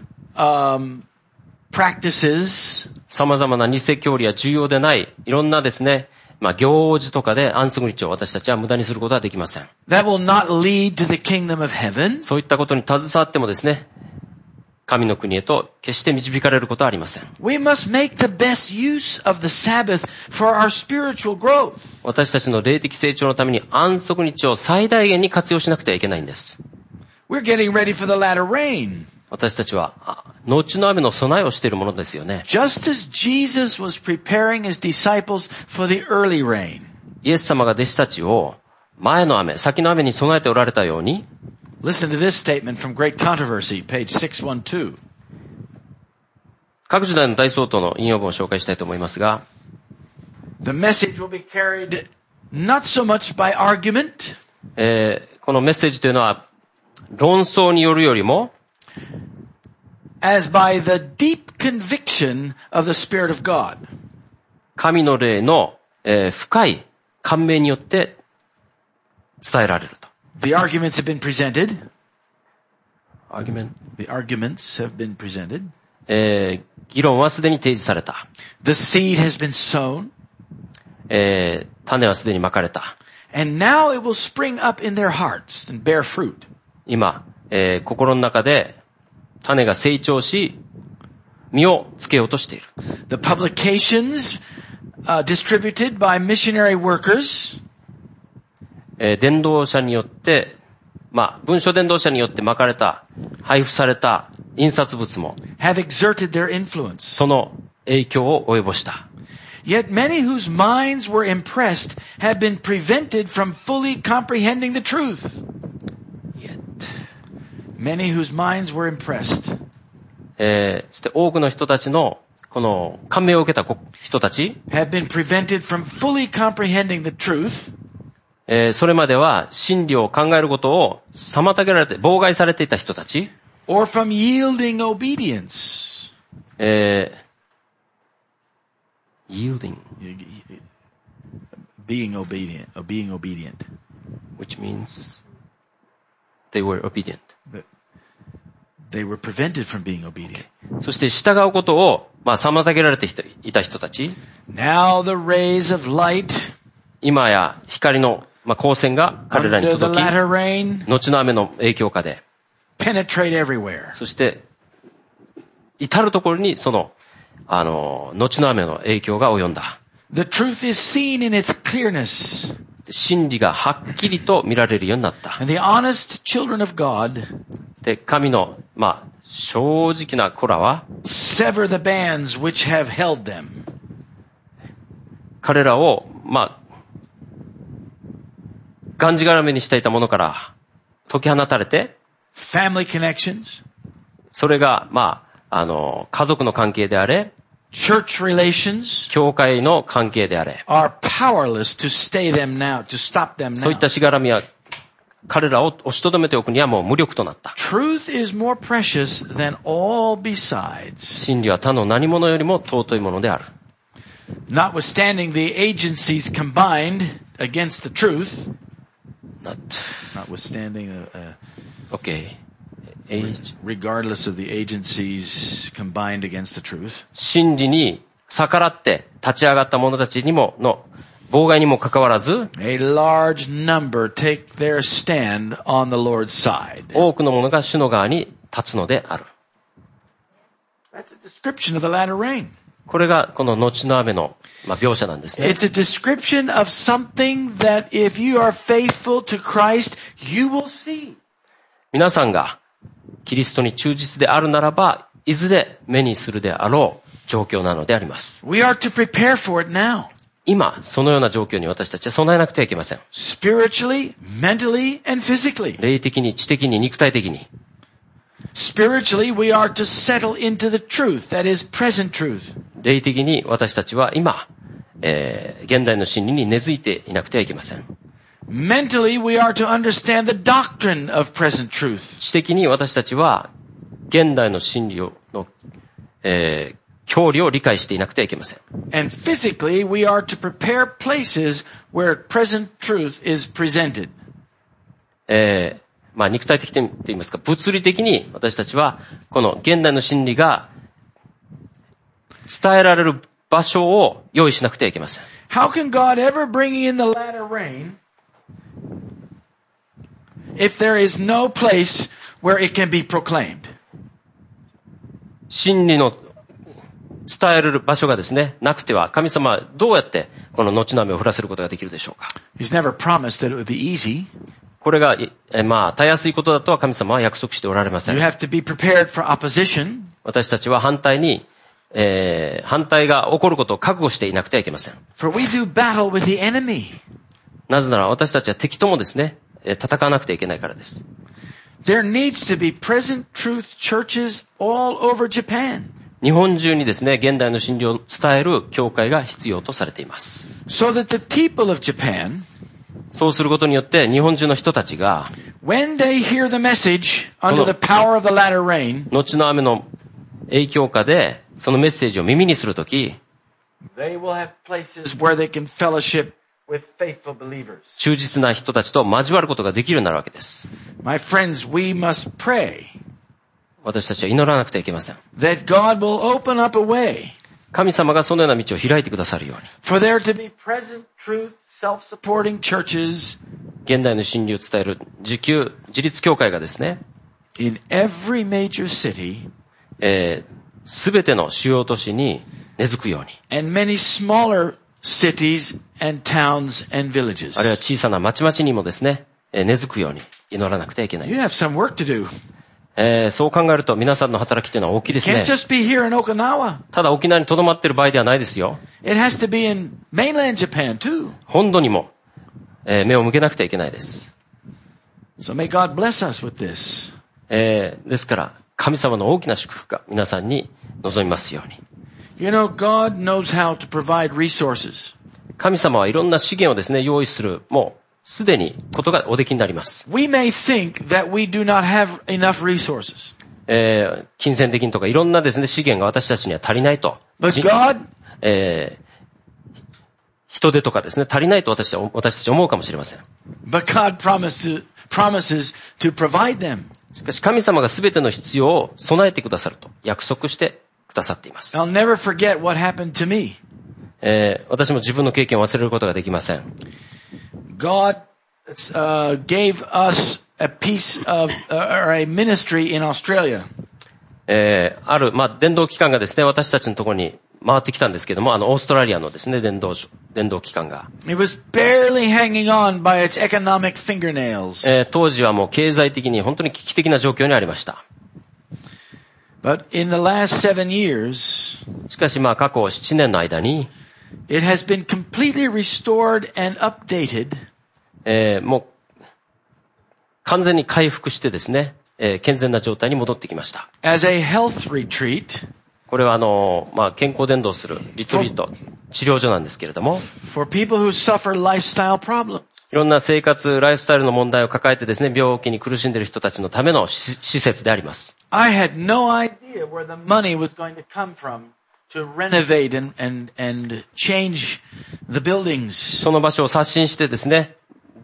Speaker 2: practices.
Speaker 3: 様々な偽教理や重要でないいろんなですね、行事とかで安息日を私たちは無駄にすることはできません。
Speaker 2: That will not lead to the kingdom of heaven.
Speaker 3: そういったことに携わってもですね、神の国へと決して導かれることはありません。
Speaker 2: We must make the best use of the Sabbath for our spiritual growth.
Speaker 3: 私たちの霊的成長のために安息日を最大限に活用しなくてはいけないんです。
Speaker 2: We're getting ready for the latter rain.
Speaker 3: 私たちは後の雨の備えをしているものですよね。
Speaker 2: Just as Jesus was preparing his disciples for the early rain.
Speaker 3: イエス様が弟子たちを前の雨、先の雨に備えておられたように、
Speaker 2: Listen to this statement from Great Controversy, page 612.
Speaker 3: 各時代の大総統の引用文を紹介したいと思いますが、
Speaker 2: The message will be carried not so much by argument.
Speaker 3: このメッセージというのは論争によるよりも、
Speaker 2: as by the deep conviction of the Spirit of God.
Speaker 3: 神の霊の、深い感銘によって伝えられると。
Speaker 2: The arguments have been presented.
Speaker 3: Argument?
Speaker 2: The arguments have been presented.
Speaker 3: 議論はすでに提示された。
Speaker 2: The seed has been sown.
Speaker 3: 種はすでにまかれた。
Speaker 2: And now it will spring up in their hearts and bear fruit.
Speaker 3: 今、心の中で種が成長し、実をつけようとしている。
Speaker 2: The publications distributed by missionary workers.
Speaker 3: 伝道者によって、文書伝道者によってまかれた、配布された印刷物も、
Speaker 2: have exerted their influence.
Speaker 3: その影響を及ぼした。
Speaker 2: Yet many whose minds were impressed have been prevented from fully comprehending the truth. Many whose minds were impressed.
Speaker 3: そして多くの人たちのこの感銘を受けた人たち
Speaker 2: have been prevented from fully comprehending the truth.
Speaker 3: それまでは真理を考えることを妨げられて妨害されていた人たち
Speaker 2: or from yielding obedience.
Speaker 3: Yielding.
Speaker 2: Being obedient. Being obedient.
Speaker 3: Which means they were obedient.
Speaker 2: They were prevented from being obedient.
Speaker 3: そして従うことを、妨げられていた人たち。
Speaker 2: Now the rays of light.
Speaker 3: 今や光の、光線が彼らに届き、後の雨の影響下で、
Speaker 2: penetrate everywhere.
Speaker 3: そして、至るところにその、後の雨の影響が及んだ。
Speaker 2: The truth is seen in its clearness.
Speaker 3: 真理がはっきりと見られるようになった。
Speaker 2: And the honest children of God,
Speaker 3: で、神の、正直な子らは、
Speaker 2: sever the bands which have held them.
Speaker 3: 彼らを、がんじがらめにしていたものから解き放たれて、
Speaker 2: family connections,
Speaker 3: それが、家族の関係であれ、
Speaker 2: church relations,
Speaker 3: 教会の関係であれ、
Speaker 2: are powerless to stay them now, to stop them now.
Speaker 3: そういったしがらみは彼らを押しとどめておくにはもう無力となった。
Speaker 2: Truth is more precious than all besides.
Speaker 3: 真理は他の何者よりも尊いものである。
Speaker 2: Notwithstanding the agencies combined against the truth, notwithstanding
Speaker 3: Okay.
Speaker 2: Regardless of the agencies combined against the truth.
Speaker 3: 真理に逆らって立ち上がった者たちにもの妨害にもかかわらず、
Speaker 2: a large number take their stand on the Lord's side.
Speaker 3: 多くの者が主の側に立つのである。
Speaker 2: That's a description of the latter rain.
Speaker 3: これがこの後の雨の描写なんですね。
Speaker 2: It's a description of something that if you are faithful to Christ, you will see.
Speaker 3: 皆さんがキリストに忠実であるならば、いずれ目にするであろう状況なのであります。
Speaker 2: We are to prepare for it now.
Speaker 3: 今、そのような状況に私たちは備えなくてはいけません。
Speaker 2: Spiritually, mentally, and physically.
Speaker 3: 霊的に、知的に、肉体的に。
Speaker 2: Spiritually, we are to settle into the truth, that is present truth.
Speaker 3: 霊的に私たちは今、現代の真理に根付いていなくてはいけません。
Speaker 2: Mentally, we are to understand the doctrine of present truth.
Speaker 3: 知的に私たちは現代の真理の、教理を理解していなくてはいけません。
Speaker 2: And physically, we are to prepare places where present truth is presented.
Speaker 3: 肉体的と言いますか、物理的に私たちはこの現代の真理が伝えられる場所を用意しなくてはいけません。
Speaker 2: How can God ever bring in the latter rain if there is no place where it can be proclaimed?
Speaker 3: 真理の伝える場所がですね、なくては神様はどうやってこの後の雨を降らせることができるでしょうか。
Speaker 2: He's never promised that it would be easy.
Speaker 3: これが、たやすいことだとは神様は約束しておられません。
Speaker 2: You have to be prepared for opposition.
Speaker 3: 私たちは反対が起こることを覚悟していなくてはいけません。
Speaker 2: For we do battle with the enemy.
Speaker 3: なぜなら私たちは敵ともですね、戦わなくてはいけないからです。
Speaker 2: There needs to be present truth churches all over Japan.
Speaker 3: 日本中にですね、現代の真理を伝える教会が必要とされています。
Speaker 2: So that the people of Japan,
Speaker 3: そうすることによって日本中の人たちが、
Speaker 2: when they hear the message under the power of the latter rain,
Speaker 3: 後の雨の影響下でそのメッセージを耳にするとき、
Speaker 2: they will have places where they can fellowship with faithful believers.
Speaker 3: 忠実な人たちと交わることができるようになるわけです。
Speaker 2: My friends, we must pray.
Speaker 3: 私たちは祈らなくてはいけません。
Speaker 2: That God will open up a way.
Speaker 3: 神様がそのような道を開いてくださるように。
Speaker 2: For there to be present truth, self-supporting churches.
Speaker 3: 現代の真理を伝える自立教会がですね。
Speaker 2: In every major city.
Speaker 3: すべての主要都市に根付くように。
Speaker 2: And many smaller cities and towns and villages.
Speaker 3: あるいは小さな町々にもですね、根付くように祈らなくてはいけないです。
Speaker 2: You have some work to do.
Speaker 3: そう考えると皆さんの働きというのは大きいですね。
Speaker 2: Can't just be here in Okinawa.
Speaker 3: ただ沖縄に留まっている場合ではないですよ。
Speaker 2: It has to be in mainland Japan too.
Speaker 3: 本土にも、目を向けなくてはいけないです。
Speaker 2: So may God bless us with this.
Speaker 3: ですから神様の大きな祝福が皆さんに望みますように。
Speaker 2: You know, God knows how to provide resources.
Speaker 3: 神様はいろんな資源をですね、用意する、もうすでにことがおできになります。
Speaker 2: We may think that we do not have enough resources.
Speaker 3: 金銭的にとかいろんなですね、資源が私たちには足りないと。
Speaker 2: But God,
Speaker 3: 人手とかですね、足りないと私たち思うかもしれません。
Speaker 2: But God promises to provide them.
Speaker 3: しかし神様がすべての必要を備えてくださると約束してくださっています。
Speaker 2: I'll never forget what happened to me.
Speaker 3: 私も自分の経験を忘れることができません。
Speaker 2: God gave us a piece of or a ministry in Australia.
Speaker 3: ある伝道機関がですね、私たちのところに回ってきたんですけども、オーストラリアのですね、伝道機関が。
Speaker 2: It was barely hanging on by its economic fingernails.
Speaker 3: 当時はもう経済的に本当に危機的な状況にありました。
Speaker 2: But in the last 7 years,
Speaker 3: しかし過去7年の間に、
Speaker 2: it has been completely restored and updated.
Speaker 3: もう完全に回復してですね、健全な状態に戻ってきました。
Speaker 2: As a health retreat.
Speaker 3: これは健康伝道するリトリート、治療所なんですけれども、
Speaker 2: for people who suffer lifestyle problems.
Speaker 3: いろんな生活、ライフスタイルの問題を抱えてですね、病気に苦しんでいる人たちのための施設であります。
Speaker 2: I had no idea where the money was going to come from to renovate and change the buildings.
Speaker 3: その場所を刷新してですね、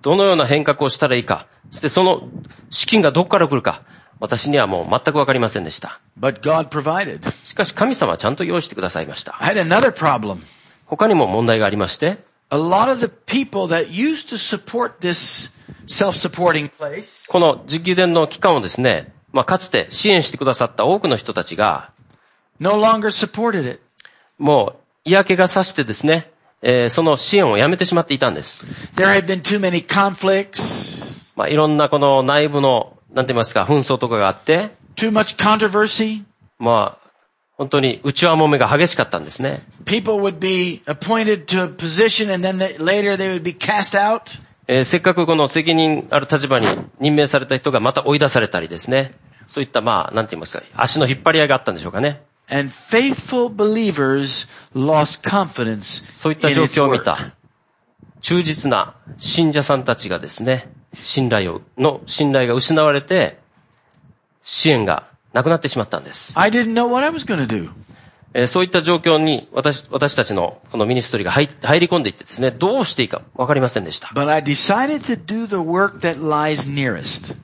Speaker 3: どのような変革をしたらいいか、そしてその資金がどこから来るか、私にはもう全くわかりませんでした。
Speaker 2: But God provided.
Speaker 3: しかし神様はちゃんと用意してくださいました。
Speaker 2: I had another problem.
Speaker 3: 他にも問題がありまして、
Speaker 2: A lot of the people that used to support this self-supporting place,
Speaker 3: この自給田の機関をですね、かつて支援してくださった多くの人たちが、
Speaker 2: no longer supported it.
Speaker 3: もう嫌気がさしてですね、その支援をやめてしまっていたんです。
Speaker 2: There had been too many conflicts.
Speaker 3: いろんなこの内部の、なんて言いますか、紛争とかがあって、
Speaker 2: too much controversy.
Speaker 3: 本当に内輪もめが激しかったんですね。
Speaker 2: People would be appointed to a position and then later they would be cast out.
Speaker 3: せっかくこの責任ある立場に任命された人がまた追い出されたりですね。そういったなんて言いますか、足の引っ張り合いがあったんでしょうかね。
Speaker 2: And faithful believers lost confidence.
Speaker 3: そういった状況を見た忠実な信者さんたちがですね、信頼が失われて、支援がなくなってしまったんです。
Speaker 2: I didn't know what I was going to
Speaker 3: do. そういった状況に私たちのこのミニストリーが入り込んでいってですね、どうしていいかわかりませんでした。
Speaker 2: But I decided to do the work that lies nearest.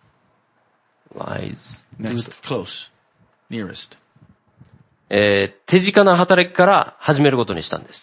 Speaker 2: Next, close. Nearest.
Speaker 3: 手近な働きから始めることにしたんです。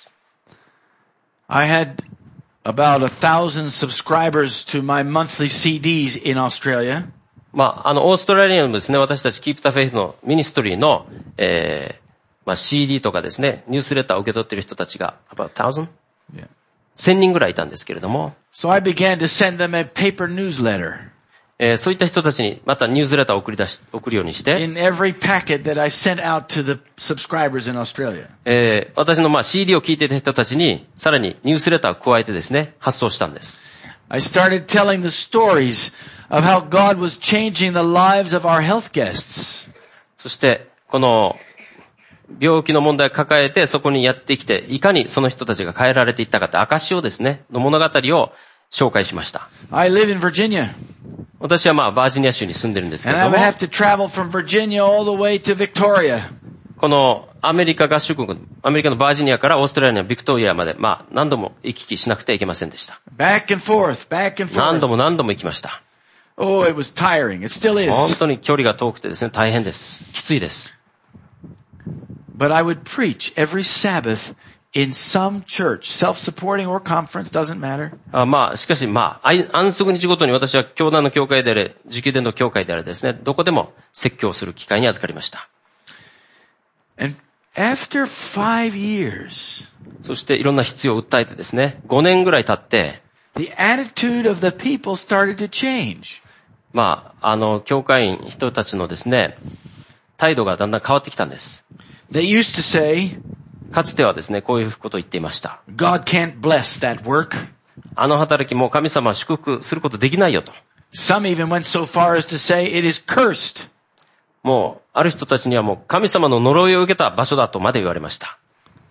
Speaker 2: I had about 1,000 subscribers to my monthly CDs in Australia.
Speaker 3: オーストラリアのですね、私たち Keep the Faith のミニストリーの、CD とかですね、ニュースレターを受け取っている人たちが about 1,000? 1000人ぐらいいたんですけれども。
Speaker 2: So I began to send them a paper newsletter.
Speaker 3: そういった人たちにまたニュースレターを送るようにして。
Speaker 2: In every packet that I sent out to the subscribers in Australia.
Speaker 3: 私のCD を聞いていた人たちにさらにニュースレターを加えてですね、発送したんです。
Speaker 2: I started telling the stories of how God was changing the lives of our health guests.
Speaker 3: そしてこの病気の問題を抱えてそこにやってきて、いかにその人たちが変えられていったかって証をですね、の物語を紹介しました。
Speaker 2: I live in Virginia.
Speaker 3: 私はバージニア州に住んでるんですけれども。
Speaker 2: And I would have to travel from Virginia all the way to Victoria.
Speaker 3: このアメリカ合衆国、アメリカのバージニアからオーストラリアのビクトリアまで、何度も行き来しなくてはいけませんでした。
Speaker 2: Back and forth, back and forth.
Speaker 3: 何度も行きました。
Speaker 2: Oh, it was tiring. It still is.
Speaker 3: 本当に距離が遠くてですね、大変です。きついです。
Speaker 2: But I would preach every Sabbath in some church, self-supporting or conference, doesn't matter.
Speaker 3: しかし安息日ごとに私は教団の教会であれ、自給殿の教会であれですね、どこでも説教する機会に預かりました。
Speaker 2: And after 5 years,
Speaker 3: そしていろんな必要を訴えてですね、5年ぐらい経って、
Speaker 2: the attitude of the people started to change.
Speaker 3: 教会員人たちのですね、態度がだんだん変わってきたんです。
Speaker 2: They used to say,
Speaker 3: かつてはですね、こういうことを言っていました。
Speaker 2: God can't bless that work.
Speaker 3: 働きも神様は祝福することできないよと。
Speaker 2: Some even went so far as to say it is cursed.
Speaker 3: もう、ある人たちにはもう神様の呪いを受けた場所だとまで言われました。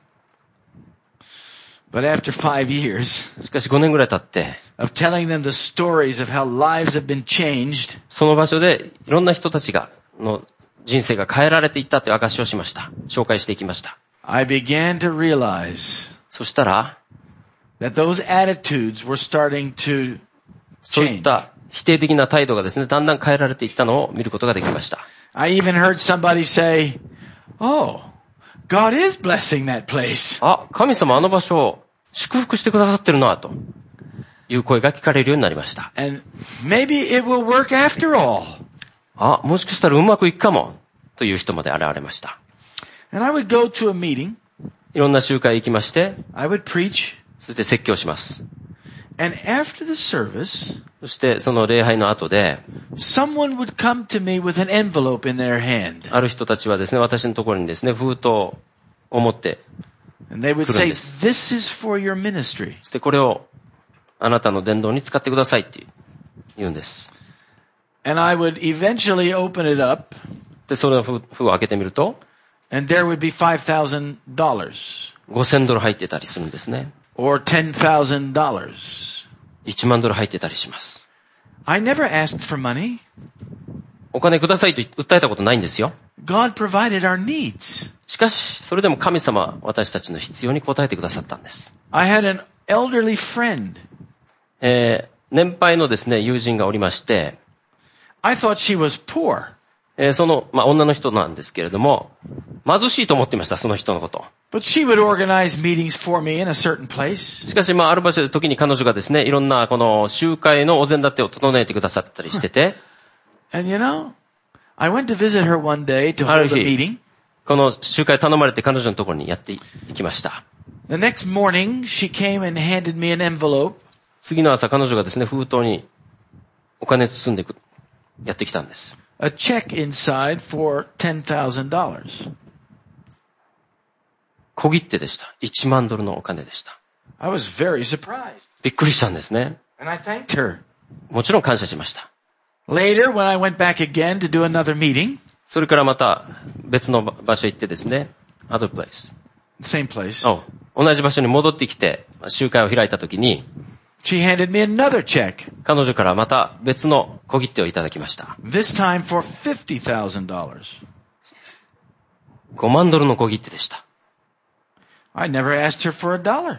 Speaker 2: But after 5 years,
Speaker 3: しかし5年ぐらい経って、
Speaker 2: of telling them the stories of how lives have been changed,
Speaker 3: その場所でいろんな人たちの人生が変えられていったという証しをしました。紹介していきました。
Speaker 2: I began to realize
Speaker 3: そしたら、
Speaker 2: that those attitudes were starting to change.
Speaker 3: そういった否定的な態度がですね、だんだん変えられていったのを見ることができました。
Speaker 2: I even heard somebody say, "Oh, God is blessing that place."
Speaker 3: 神様あの場所を祝福してくださってるなという声が聞かれるようになりました。
Speaker 2: And maybe it will work after all.
Speaker 3: もしかしたらうまくいくかもという人まで現れました。
Speaker 2: And I would go to a meeting.
Speaker 3: いろんな集会行きまして、
Speaker 2: I would preach.
Speaker 3: そして説教します。
Speaker 2: And after the service,
Speaker 3: そしてその礼拝の後で、
Speaker 2: someone would come to me with an envelope in their hand.
Speaker 3: ある人たちはですね、私のところにですね、封筒を持って来るんです。
Speaker 2: And they would say, "This is for your ministry."
Speaker 3: そしてこれをあなたの伝道に使ってくださいって言うんです。
Speaker 2: And I would eventually open it up.
Speaker 3: で、その封を開けてみると、
Speaker 2: And there would be $5,000.
Speaker 3: $5,000入ってたりするんですね。
Speaker 2: Or $10,000.
Speaker 3: $1万入ってたりします。
Speaker 2: I never asked for money.
Speaker 3: お金くださいと訴えたことないんですよ。
Speaker 2: God provided our needs.
Speaker 3: しかし、それでも神様は私たちの必要に応えてくださったんです。
Speaker 2: I had an elderly friend.
Speaker 3: 年配のですね、友人がおりまして、
Speaker 2: I thought she was poor.
Speaker 3: その、女の人なんですけれども、貧しいと思っていました、その人のこと。
Speaker 2: But she would organize meetings for me in a certain place.
Speaker 3: しかし、ある場所で時に彼女がですね、いろんなこの集会のお膳立てを整えてくださったりしてて。
Speaker 2: And you know, I went to visit her one day to hold a meeting.
Speaker 3: この集会頼まれて彼女のところにやっていきました。
Speaker 2: The next morning, she came and handed me an envelope.
Speaker 3: 次の朝、彼女がですね、封筒にお金包んでやってきたんです。
Speaker 2: A check inside for $10,000.
Speaker 3: 小切手でした。$1万のお金でした。
Speaker 2: I was very surprised.
Speaker 3: びっくりしたんですね。
Speaker 2: And I thanked her.
Speaker 3: もちろん感謝しました。
Speaker 2: Later, when I went back again to do another meeting,
Speaker 3: それからまた別の場所行ってですね、other place.
Speaker 2: Same place.
Speaker 3: 同じ場所に戻ってきて、集会を開いたときに、
Speaker 2: She handed me another check.
Speaker 3: 彼女からまた別の小切手をいただきました。
Speaker 2: This time for $50,000.
Speaker 3: $5万の小切手でした。
Speaker 2: I never asked her for $1.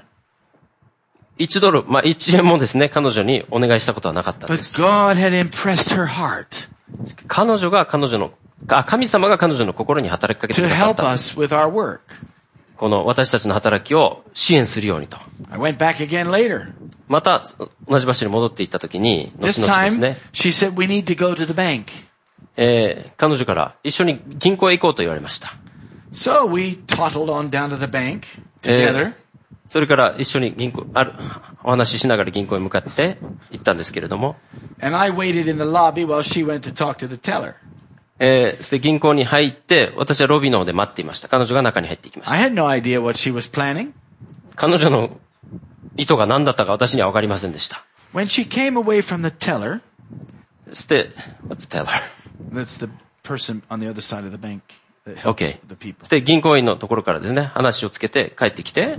Speaker 3: $1、1円もですね、彼女にお願いしたことはなかったんです。
Speaker 2: But God had impressed her heart.
Speaker 3: 神様が彼女の心に働きかけてくださった。
Speaker 2: To help us with our work.
Speaker 3: この私たちの働きを支援するようにと。
Speaker 2: I went back again later.
Speaker 3: また同じ場所に戻っていったときに、
Speaker 2: 後々ですね。She said we need to go to the bank.
Speaker 3: 彼女から一緒に銀行へ行こうと言われました。
Speaker 2: So we toddled on down to the bank together.
Speaker 3: それから一緒にお話ししながら銀行へ向かって行ったんですけれども。
Speaker 2: And I waited in the lobby while she went to talk to the teller.
Speaker 3: で銀行に入って、私はロビーの方で待っていました。彼女が中に入っていきました。
Speaker 2: I had no idea what she was planning.
Speaker 3: 彼女の意図が何だったか私には分かりませんでした。
Speaker 2: When she came away from the teller,
Speaker 3: what's teller?
Speaker 2: That's the person on the other side of the bank.
Speaker 3: Okay.
Speaker 2: The people.
Speaker 3: で銀行員のところからですね、話をつけて帰ってきて、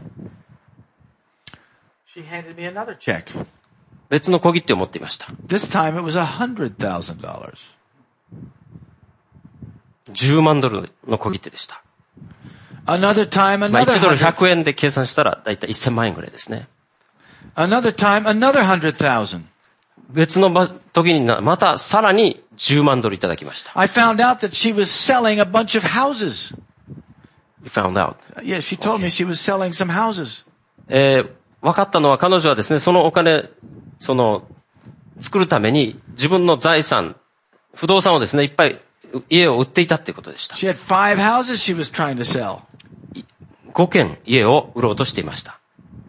Speaker 2: She handed me another check.
Speaker 3: 別の小切手を持っていました。
Speaker 2: This time it was $100,000.
Speaker 3: $10万の小切手でした。
Speaker 2: Another time, another
Speaker 3: $1 100円で計算したらだいたい1000万円ぐらいですね。
Speaker 2: Another time, another $100,000.
Speaker 3: 別の時にまたさらに$10万いただきました。
Speaker 2: I found out that she was selling a bunch of houses.
Speaker 3: You found out?
Speaker 2: Yeah, she told me she was selling some houses.
Speaker 3: 分かったのは彼女はですね、そのお金、作るために自分の財産、不動産をですね、いっぱい家を売っていたっていうことでした。
Speaker 2: She had 5 houses she was trying to sell.
Speaker 3: 5軒家を売ろうとしていました。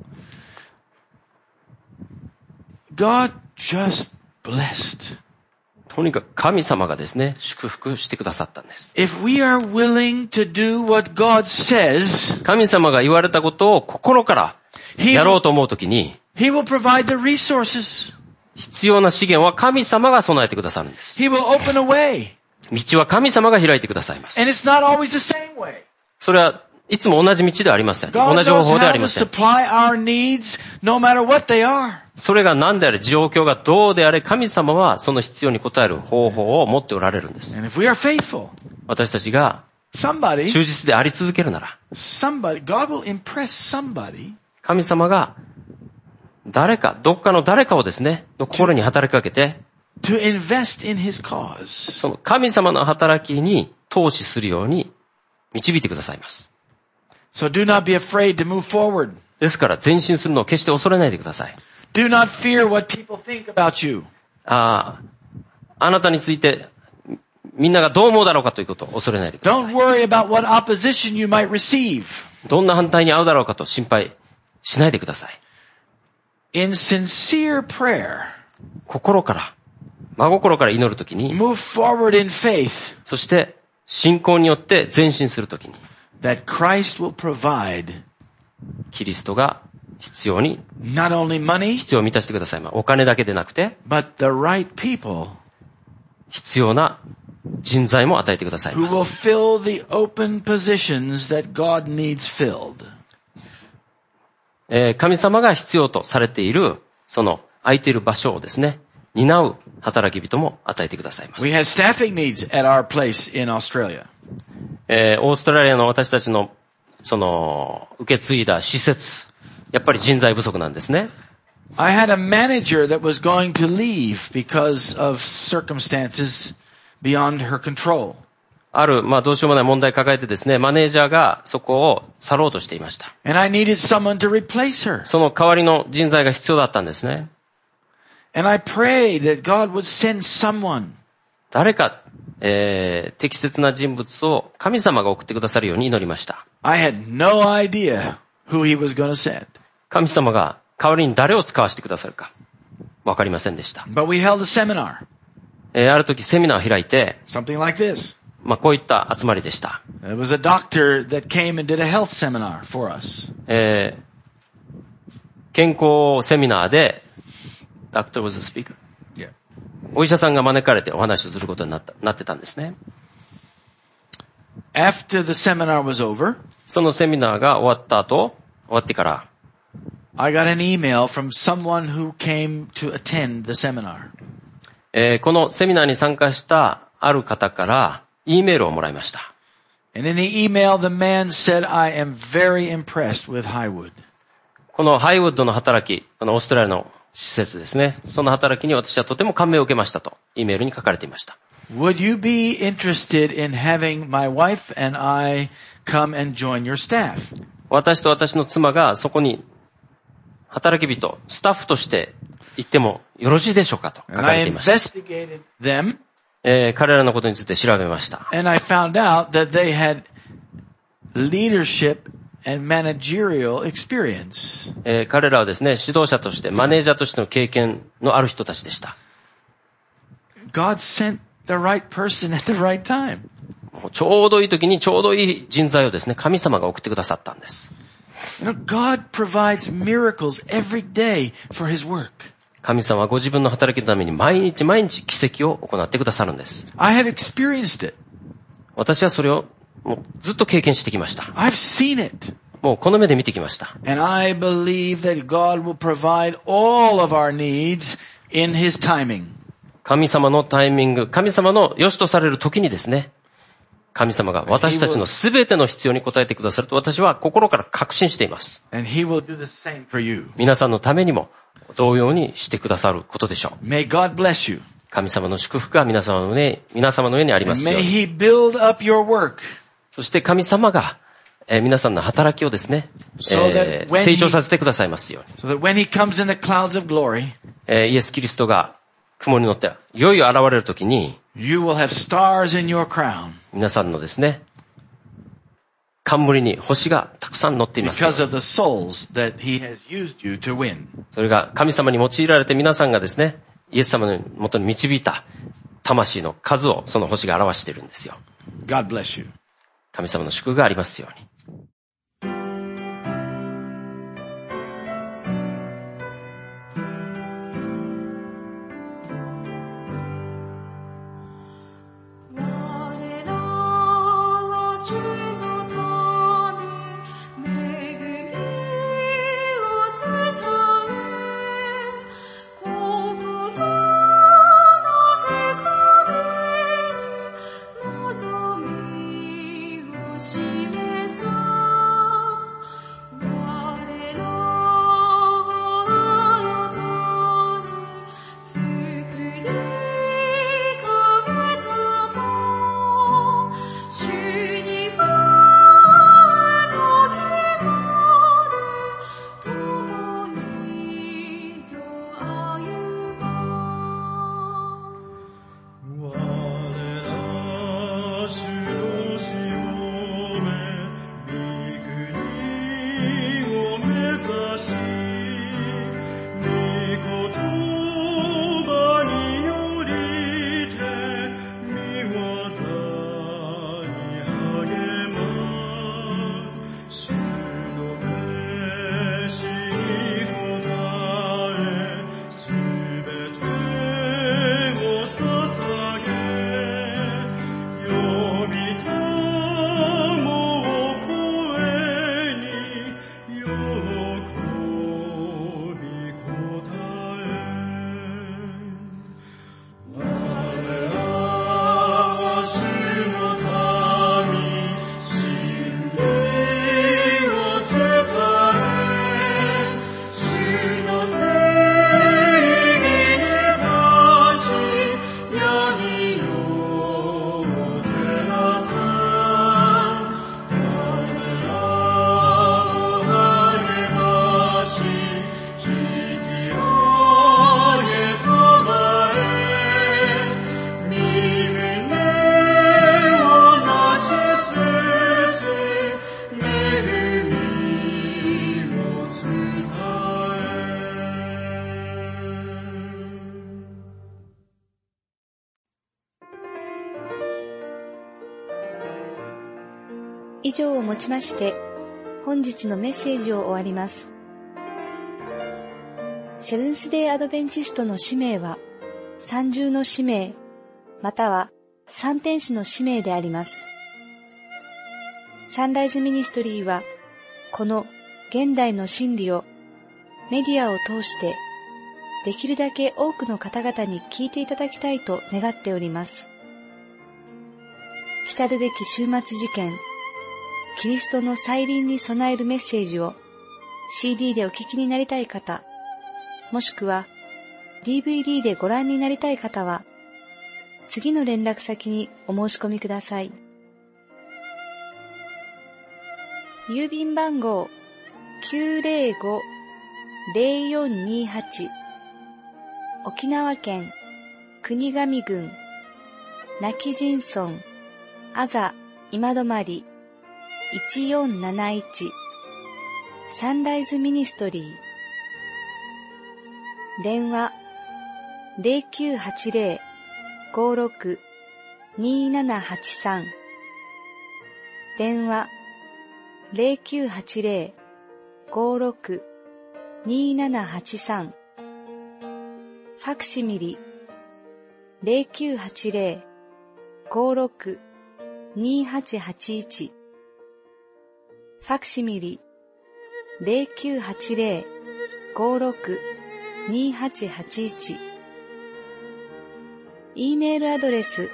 Speaker 2: God just blessed.
Speaker 3: とにかく神様がですね、祝福してくださったんです。
Speaker 2: If we are willing to do what God says,
Speaker 3: 神様が言われたことを心からやろうと思うときに、
Speaker 2: He will provide the resources.
Speaker 3: 必要な資源は神様が備えてくださるんです。
Speaker 2: He will open a way.
Speaker 3: 道は神様が開いてくださいます。
Speaker 2: And it's not always the same way.
Speaker 3: それはいつも同じ道ではありません。同じ方法ではありません。それが何であれ、状況がどうであれ、神様はその必要に応える方法を持っておられるんです。私たちが忠実であり続けるなら、神様がどっかの誰かをですね、の心に働きかけて、その神様の働きに投資するように導いてくださいます。
Speaker 2: So do not be afraid to move forward.
Speaker 3: ですから前進するのを決して恐れないでください。
Speaker 2: Do not fear what people think about you.
Speaker 3: あなたについてみんながどう思うだろうかということを恐れないでください。
Speaker 2: Don't worry about what opposition you might receive.
Speaker 3: どんな反対に遭うだろうかと心配しないでください。
Speaker 2: In sincere prayer,
Speaker 3: 真心から祈るときに、
Speaker 2: move forward in faith.
Speaker 3: そして信仰によって前進するときに、
Speaker 2: that Christ will provide
Speaker 3: キリストが必要に
Speaker 2: not only money
Speaker 3: 必要を満たしてください。お金だけでなくて
Speaker 2: but the right people
Speaker 3: 必要な人材も与えてくださいます。
Speaker 2: who will fill the open positions that God needs filled.
Speaker 3: 神様が必要とされているその空いている場所をですね、担う働き人も与えてくださいます。
Speaker 2: We have staffing needs at our place in Australia.
Speaker 3: オーストラリアの私たちの受け継いだ施設、やっぱり人材不足なんですね。
Speaker 2: I had a manager that was going to leave because of circumstances beyond her control.
Speaker 3: ある、どうしようもない問題を抱えてですね、マネージャーがそこを去ろうとしていました。
Speaker 2: And I needed someone to replace her.
Speaker 3: その代わりの人材が必要だったんですね。
Speaker 2: And I prayed that God would send someone.
Speaker 3: 誰か、適切な人物を神様が送ってくださるように祈りました。
Speaker 2: I had no idea who he was going to send.
Speaker 3: 神様が代わりに誰を使わせてくださるかわかりませんでした。
Speaker 2: But we held a seminar.
Speaker 3: ある時セミナーを開いて、
Speaker 2: Something like this.
Speaker 3: こういった集まりでした。
Speaker 2: There was a doctor that came and did a health seminar for us.
Speaker 3: 健康セミナーで、Doctor was a speaker.
Speaker 2: Yeah.
Speaker 3: お医者さんが招かれてお話をすることになってたんですね。
Speaker 2: After the seminar was over,
Speaker 3: そのセミナーが終わってから、
Speaker 2: I got an email from someone who came to attend the seminar.
Speaker 3: このセミナーに参加したある方から、E メールをもらいました。
Speaker 2: And in the email, the man said, I am very impressed with Highwood.
Speaker 3: このハイウッドの働き、このオーストラリアの施設ですね。その働きに私はとても感銘を受けましたと、E メールに書かれていました。
Speaker 2: Would you be interested in having my wife and I come and join your staff?
Speaker 3: 私と私の妻がそこに働き人、スタッフとして行ってもよろしいでしょうかと書かれていました。
Speaker 2: And I investigated them.
Speaker 3: 彼らのことについて調べました。
Speaker 2: And I found out that they had leadership and managerial experience.
Speaker 3: 彼らはですね、指導者として、マネージャーとしての経験のある人たちでした。
Speaker 2: God sent the right person at the right time.
Speaker 3: ちょうどいい時にちょうどいい人材をですね、神様が送ってくださったんです。
Speaker 2: God provides miracles every day for His work.
Speaker 3: 神様はご自分の働きのために毎日毎日奇跡を行ってくださるんです。
Speaker 2: I have experienced it.
Speaker 3: 私はそれをもうずっと経験してきました。
Speaker 2: I've seen it.
Speaker 3: もうこの目で見てきました。
Speaker 2: And I believe that God will provide all of our needs in His timing.
Speaker 3: 神様のタイミング、神様の良しとされる時にですね、神様が私たちのすべての必要に応えてくださると私は心から確信しています。
Speaker 2: And He will do the same for you.
Speaker 3: 皆さんのためにも同様にしてくださることでしょう。
Speaker 2: May God bless you.
Speaker 3: 神様の祝福が皆様の上にありますよう
Speaker 2: May
Speaker 3: に。
Speaker 2: He build up your work.
Speaker 3: そして神様が、皆さんの働きをですね、成長させてくださいますように。
Speaker 2: So that when He comes in the clouds of glory,
Speaker 3: イエス・キリストが雲に乗っていよいよ現れるときに、
Speaker 2: you will have stars in your crown.
Speaker 3: 皆さんのですね、冠に星がたくさん乗っています。
Speaker 2: Because of the souls that He has used you to win.
Speaker 3: それが神様に用いられて皆さんがですね、イエス様の元に導いた魂の数をその星が表しているんですよ。
Speaker 2: God bless you.
Speaker 3: 神様の祝福がありますように。
Speaker 4: 示さ以上をもちまして、本日のメッセージを終わります。セブンスデーアドベンチストの使命は、三重の使命、または三天使の使命であります。サンライズミニストリーは、この現代の真理をメディアを通して、できるだけ多くの方々に聞いていただきたいと願っております。来るべき終末事件、キリストの再臨に備えるメッセージを CD でお聞きになりたい方、もしくは DVD でご覧になりたい方は、次の連絡先にお申し込みください。郵便番号 905-0428 沖縄県国頭郡今帰仁村あざ今泊1471サンライズミニストリー電話 0980-56-2783 電話 0980-56-2783 ファクシミリ 0980-56-2881 ファクシミリ 0980-56-2881 E メールアドレス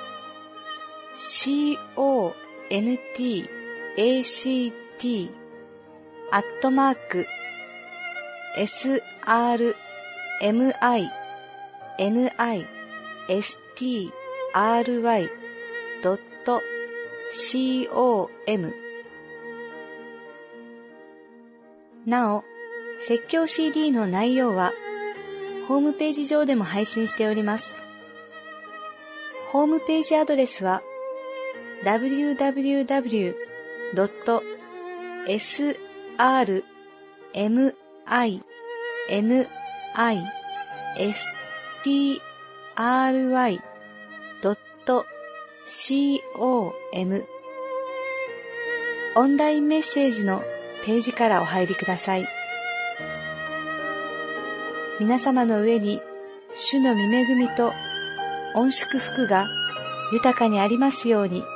Speaker 4: contact@srmistry.com なお、説教 CD の内容はホームページ上でも配信しております。ホームページアドレスは www.srmistry.com オンラインメッセージのページからお入りください。皆様の上に主の御恵みと御祝福が豊かにありますように。